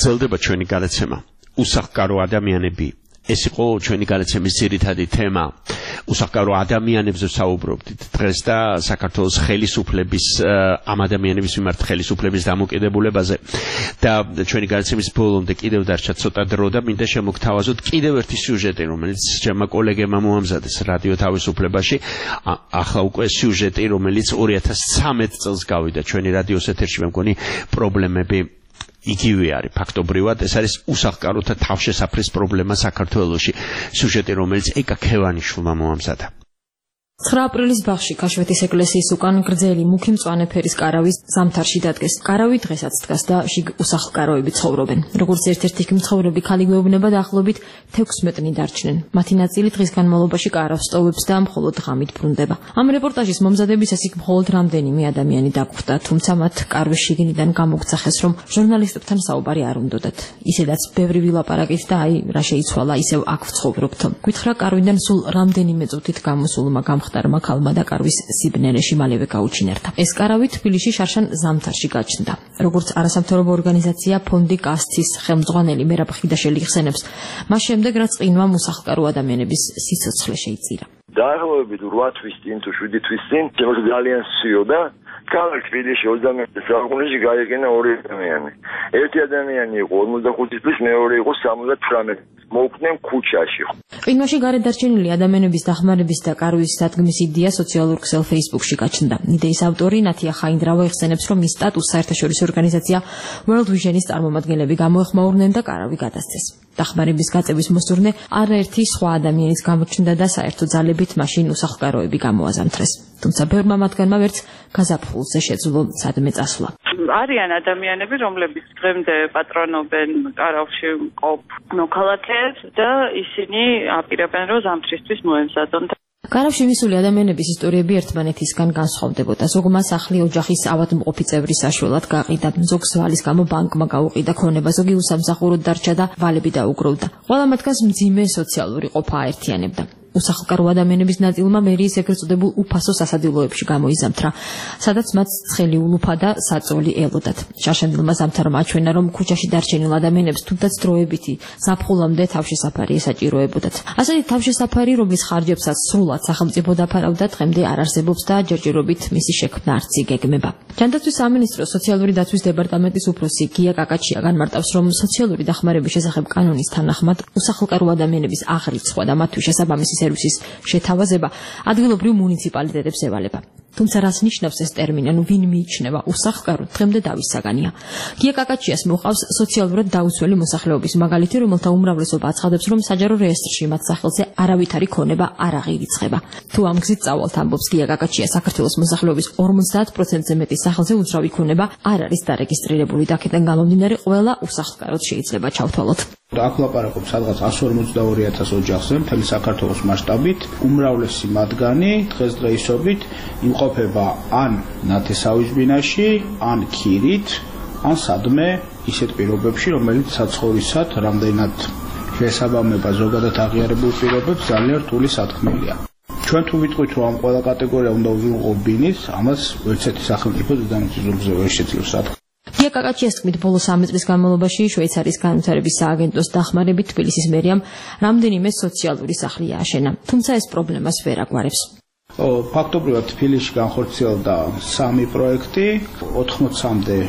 Speaker 5: გრძელდება ჩვენი გადაცემა უსახლკარო ადამიანები ეს იყო ჩვენი გადაცემის ძირითადი თემა უსახლკარო ადამიანებზე საუბრობდით დღეს და საქართველოს ხელისუფლების ამ ადამიანების მიმართ ხელისუფლების დამოკიდებულებაზე და ჩვენი გადაცემის ბოლომდე კიდევ დარჩა ცოტა დრო და მინდა შემოგთავაზოთ კიდევ ერთი სიუჟეტი რომელიც ჩემმა კოლეგებმა მოამზადეს რადიო თავისუფლებაში ახლა უკვე სიუჟეტი რომელიც ორი ათას ცხრამეტ წელს გავიდა ჩვენი რადიოს ეთერში მე მგონი პრობლემები იგივე არის ფაქტობრივად ეს არის უსახლკაროთა თავშესაფრის პრობლემა საქართველოში სიუჟეტი რომელიც ეკა ქევანიშვილმა მოამზადა
Speaker 6: ცხრა აპრილის ბაღში ქაშვეთის ეკლესიის უკან გრძელი მუქი მწვანე ფერის კარავის ზამთარში დადგეს. კარავი დღესაც დგას და შიგ უსახლკაროები ცხოვრობენ. როგორც ერთ-ერთი მცხოვრები ქალი გვეუბნება დაახლოებით თექვსმეტნი დარჩნენ. მათი ნაწილი დღის განმავლობაში კარავს სტოვებს და მხოლოდ ღამით ბრუნდება. ამ რეპორტაჟის მომზადებისას იქ მხოლოდ რამდენიმე ადამიანი დაგვხვდა, თუმცა მათ კარვის შიგნიდან გამოგცახეს, რომ ჟურნალისტებთან საუბარი არ უნდოდათ. ისედაც ბევრი ვილაპარაკით და აი რა შეიცვალა ისევ აქ ვცხოვრობთ. გითხრა კარვიდან სულ რამდენიმე წუთით გამოსულმა ხტარმა ქალმა და კარვის სიბნელეში მალევე გაუჩინერთა. ეს კარავი თბილისში შარშან ზამთარში გაჩნდა. როგორც არასამთავრობო ორგანიზაცია ფონდი კასცის ხელმძღვანელი მერაბ ხიდაშელი ხსენებს, მას შემდეგ რაც ყინვამ უსახლკარო ადამიანების სიცოცხლე შეიწირა.
Speaker 14: დაახლოებით რვა თვის წინ თუ შვიდი თვის წინ ჩემს ძალიან სიოდა ქალაქ თბილისში ოცდამეტ საუკუნეში გაიყინა ორი ადამიანი. ერთი ადამიანი იყო ორმოცდახუთი წლის, მეორე იყო სამოცდათვრამეტი. მოუკვდნენ ქუჩაში.
Speaker 6: ყინვაში გარეთ დარჩენილი ადამიანების დახმარების და კარვის დადგმის იდეა სოციალურ ქსელ Facebook-ში გაჩნდა. იდეის ავტორი ნათია ხაინდრავა იხსენებს, რომ მის სტატუსს საერთაშორისო ორგანიზაცია World Vision-ის წარმომადგენლები გამოეხმაურნენ და კარავი გადასცეს. დახმარების გაწევის მოსურნე არაერთი სხვა ადამიანის გამოჩნდა და საერთო ძალებით მაშინ უსახლკაროები გამოაზამთრეს. თუმცა ბევრმა მათგანმა ვერც გაზაფხულზე შეძლო სადმე წასვლა.
Speaker 15: არიან ადამიანები, რომლებიც დღემდე პატრონობენ კარავში მყოფ მოქალაქეებს და ისინი აპირებენ, რომ ზამთრისთვის მოემზადონ.
Speaker 6: კარავში მისული ადამიანების ისტორიები ერთმანეთისგან განსხვავდებოდა. ზოგმა სახლი ოჯახის ავადმყოფი წევრის საშუალად გაყიდა, ზოგს ვალის გამო ბანკმა გაუყიდა ქონება, ზოგი უსამსახუროდ დარჩა და ვალები დაუგროვდა. ყველა მათგანს მძიმე სოციალური ყოფა აერთიანებდა. უსახლკარო ადამიანების ნაწილმა მერიის ეგრეთ წოდებულ უფასო სასადილოებში გამოიზამთრა, სადაც მათ ცხელი ულუფა და საწოლი ელოდათ. შარშანდილმა ზამთარმა აჩვენა, რომ ქუჩაში დარჩენილ ადამიანებს თუნდაც დროებითი ზაფხულამდე თავშესაფარი ესაჭიროებოდათ. ასეთი თავშესაფარი, რომლის ხარჯებსაც სრულად სახელმწიფო დაფარავდა, დღემდე არ არსებობს და ჯერჯერობით მისი შექმნა არც იგეგმება. ჯანდაცვის სამინისტროს სოციალური დაცვის დეპარტამენტის უფროსი გია კაკაჩია განმარტავს, რომ სოციალური დახმარების შესახებ კანონის თანახმად უსახლკარო ადამიანების აღრიცხვა და მათთვის შესაბამისი სერვისის შეთავაზება ადგილობრივ მუნიციპალიტეტებს ევალება. თუმცა რას ნიშნავს ეს ტერმინი, ანუ ვინ მიიჩნევა უსახლკარო, დღემდე დავის საგანია. გია კაკაჩიას მოყავს სოციალურად დაუცველი მოსახლეობის მაგალითი, რომელთა უმრავლესობა აცხადებს, რომ საჯარო რეესტრში მათ სახელზე არავითარი ქონება არ აღირიცხება. თუ ამ გზით წავალთ, ამბობს გია კაკაჩია, საქართველოს მოსახლეობის ორმოცდაათ პროცენტზე მეტი სახელზე უძრავი ქონება არ არის დარეგისტრირებული და აქედან გამომდინარე ყველა უსახლკაროდ შეიძლება ჩავთვალოთ.
Speaker 16: აქ ლაპარაკობ სადღაც εκατს ორმოცდაორი ათას ოჯახზე მთელი საქართველოს მასშტაბით, უმრავლესი მათგანი დღესდღეობით იმყოფება ან ნათესავის ბინაში, ან ქირით, ან სადმე ისეთ პირობებში, რომელიც საცხოვრისად რამდენად შესაბამება ზოგადად აღიარებულ პირობებს ძალიან რთული სათქმელია. ჩვენ თუ ვიტყვით, რომ ამ ყველა კატეგორია უნდა უზრუნველყო ბინის, ამას ერთერთი სახელმწიფო დედამიწის ზურგზე ვერ შეძლებს სათქმელი.
Speaker 6: გია კაკაჩიას თქმით, ბოლო სამი წლის განმავლობაში შვეიცარიის განვითარების სააგენტოს დახმარებით თბილისის მერიამ რამდენიმე სოციალური სახლი ააშენა, თუმცა ეს პრობლემას ვერ აგვარებს.
Speaker 16: ფაქტობრივად თბილისში განხორციელდა სამი პროექტი, ოთხმოცამდე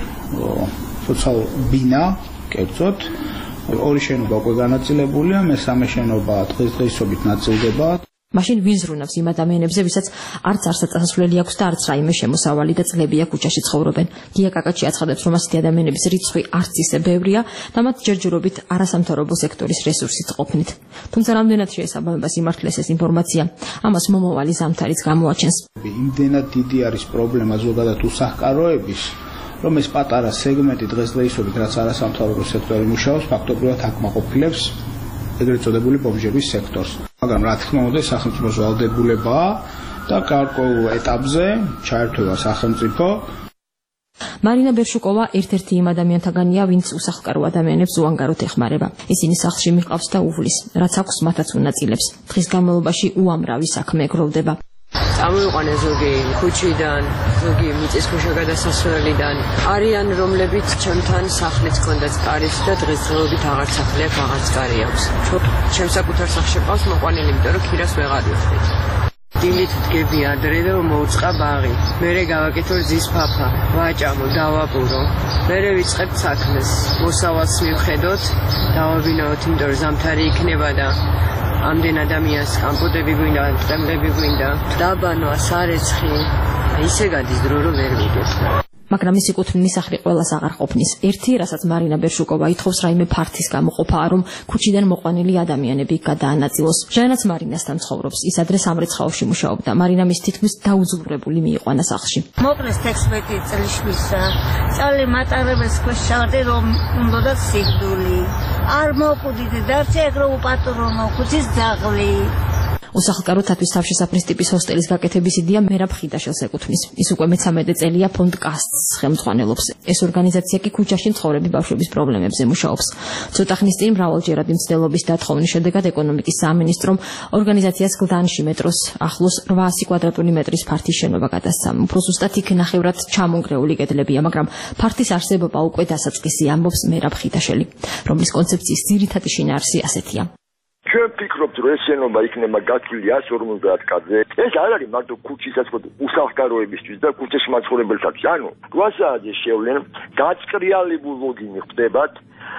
Speaker 16: სოციალურ ბინა, კერძოდ, ორი შენობა უკვე განაწილებულია, მესამე შენობა დღესდღეობით ნაწილდება.
Speaker 6: მაშინ ვინ ზრუნავს იმ ადამიანებზე, ვისაც არც არსაწასვლელი აქვს და არც რაიმე შემოსავალი და წლებია ქუჩაში ცხოვრობენ. გია კაკაჩი აცხადებს, რომ ასეთი ადამიანების რიცხვი არც ისე ბევრია და მათ ჯერჯერობით არასამთავრობო სექტორის რესურსით ყოფნით. თუმცა რამდენად შეესაბამება სიმართლეს ეს ინფორმაცია, ამას მომავალი ზამთარიც გამოაჩენს.
Speaker 16: იმდენად დიდი არის პრობლემა ზოგადად უსახლკაროების, რომ ეს პატარა სეგმენტი დღესდღეობით, რაც არასამთავრობო სექტორი მუშაობს, ფაქტობრივად აკმაყოფილებს ეგრეთ წოდებული ბომჟების სექტორს. მაგრამ რა თქმა უნდა, სახელმწიფოს ვალდებულებაა და გარკვეულ ეტაპზე ჩაერთვება სახელმწიფო.
Speaker 6: მარინა ბერშუკოვა ერთ-ერთი იმ ადამიანთაგანია, ვინც უსახლკარო ადამიანებს უანგაროდ ეხმარება. ისინი სახლში მიჰყავს და უვლის, რაც აქვს მათაც უნაწილებს. დღის განმავლობაში უამრავი საქმე ეგროვდება.
Speaker 11: წამოიყვანე ზოგი ქუჩიდან, ზოგი მიწისქვეშა გადასასვლელიდან. არიან რომლებიც ჩემთან სახლიც ჰქონდათ კარით და დღესდღეობით აღარც სახლი აქვს, აღარც კარი აქვს. ჩემს საკუთარ სახლში ყავს მოყვანილი, იმიტომ რომ ქირას ვეღარ ვიხდით. დილით ვდგები ადრე და მოუწყა ბაღი. მერე გავაკეთო რძის ფაფა, ვაჭამო, დავაბურო. მერე ვიწყებ საქმეს. მოსავალს მივხედოთ, დავაბინაოთ, იმიტომ რომ ზამთარი იქნება და ამდენ ადამიანს კამპოტები გვინდა, ტყემლები გვინდა. დაბანვა, სარეცხი, ისე გადის დრო რომ ვერ ვიგებ.
Speaker 6: მაგრამ ისი კუთვნილი სახლი ყველას აღარ ყოფნის. ერთი, რასაც მარინა ბერშუკოვა ითხოვს რაიმე ფართის გამოყოფა, რომ ქუჩიდან მოყვანილი ადამიანები გადაანაწილოს. ჟანაც მარინასთან ცხოვრობს. ის ადრე სამრეცხაოში მუშაობდა. მარინა მის თითქმის დაუძურებული მიიყვანა სახლში.
Speaker 17: მოკლეს თექვსმეტი წლის მისა. წალი მატარებელს ქვეშ ჩავარდი, რომ უნდა სიკვდილი. არ მოვკვდიდი და წეგ რომ უპატრონო ქუჩის ძაღლი.
Speaker 6: უსახლკაროთათვის თავშესაფრის ტიპის ჰოსტელის გაკეთების იდეა მერაბ ხიდაშელს ეკუთვნის. ის უკვე მეთერთმეტე წელია ფონდ კასტს ხელმძღვანელობს. ეს ორგანიზაცია კი ქუჩაში მცხოვრები ბავშვების პრობლემებზე მუშაობს. ცოტა ხნის წინ მრავალჯერადი მცდელობის დათხოვნის შედეგად ეკონომიკის სამინისტრომ ორგანიზაციას გლდანში მეტროს ახლოს რვაასი კვადრატული მეტრის ფართის შენობა გადასცა. უფრო ზუსტად იქ ნახევრად ჩამონგრეული კედლებია, მაგრამ ფართის არსებობა უკვე დასაწყისი, ამბობს მერაბ ხიდაშელი, რომლის კონცეფციის ძირითადი შინაარსი ასეთია.
Speaker 14: ჩვენ ვფიქრობთ, რომ ეს შენობა იქნება გათვლილი εκατს ორმოცდაათ კადრზე. ეს არ არის მარტო ქუჩისაც უსახლკაროებისთვის და ქუჩაში მაცხოვრებელთათვის. ანუ რვა საათზე შევლენ, გაწყრიალებულ ლოგინი ხდებათ,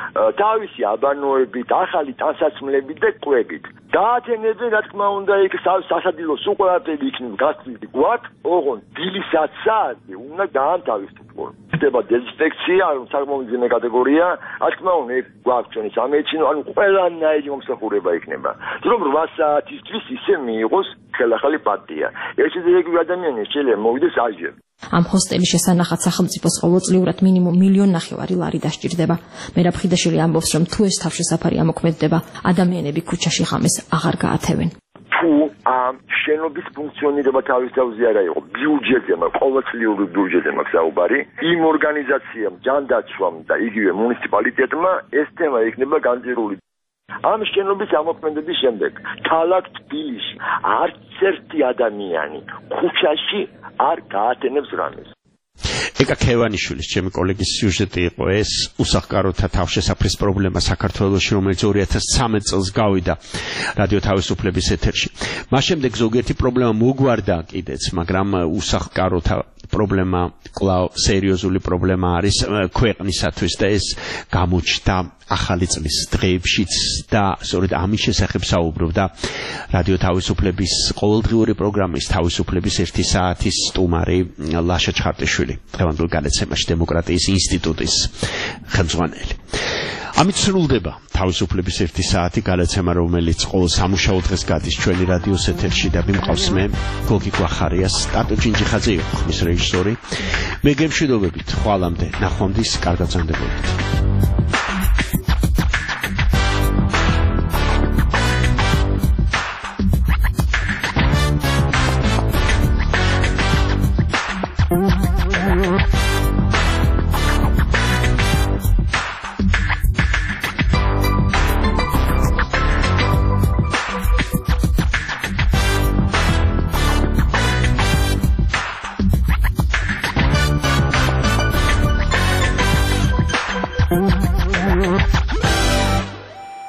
Speaker 14: თავისი აბანოებით, ახალი ტანსაცმლებით და კვებით. გაათენებზე, რა თქმა უნდა, იქ სასადილოს უყურებელი იქნება გათვლილი გვაქვს, ოღონდ დილის ათ საათზე უნდა გაანთავისუფლონ. ხდება დეზინფექცია, საკმაოდ მძიმე კატეგორია, რა თქმა უნდა, ეგ გვაქვს ჩვენი სამედიცინო, ანუ ყველანაირი მომსახურება იქნება. რომ რვა საათისთვის ისე მიიღოს ხელახალი პარტია. ერთი ეგრე ადამიანი შეიძლება მოვიდეს აჯერ.
Speaker 6: ამ ჰოსტელის შესანახად სახელმწიფოს ყოველწლიურად მინიმუმ მილიონი ნახევარი ლარი დასჭირდება. მერაბ ხიდაშელი ამბობს, რომ თუ ეს თავშესაფარი ამოქმედდება, ადამიანები ქუჩაში ღამეს აღარ გაათევენ.
Speaker 14: თუ ამ შენობის ფუნქციონირება თავის თავზე არა იყო, ბიუჯეტზე, ყოველწლიური ბიუჯეტზე მაქვს საუბარი, იმ ორგანიზაციამ, ჯანდაცვამ და იგივე მუნიციპალიტეტმა ეს თემა იქნება განზრული. ამ შენობის ამოქმედების შემდეგ ქალაქ თბილისში არც ერთი ადამიანი ქუჩაში არ გაათენებს რამეს.
Speaker 5: ეკა ქევანიშვილის ჩემი კოლეგის სიუჟეტი იყო ეს უსახლკაროთა თავშესაფრის პრობლემა საქართველოში, რომელიც ორი ათას ცხრამეტ წელს გავიდა რადიო თავისუფლების ეთერში. მას შემდეგ ზოგიერთი პრობლემა მოგვარდა კიდეც, მაგრამ უსახლკაროთა პრობლემა კვლავ სერიოზული პრობლემა არის ქვეყნისათვის და ეს გამოჩნდა ახალი წლის დღეებშიც და სწორედ ამის შესახებ საუბრობდა რადიო თავისუფლების ყოველდღიური პროგრამის თავისუფლების ერთი საათის სტუმარი ლაშა ჩხარტიშვილი, დღევანდელ განაცემაში დემოკრატიის ინსტიტუტის ხელმძღვანელი. ამით სრულდება თავისუფლების ერთი საათი განაცემა, რომელიც ყოველ სამუშაო დღეს გადის ჩვენი რადიოს ეთერში და მიმყავს მე გოგი გვახარიას, ტატო ჯინჯიხაძე იყო ხმის რეჟისორი. მე გემშვიდობებით, ხვალამდე, ნახვამდის, კარგად გრძანდებოდეთ.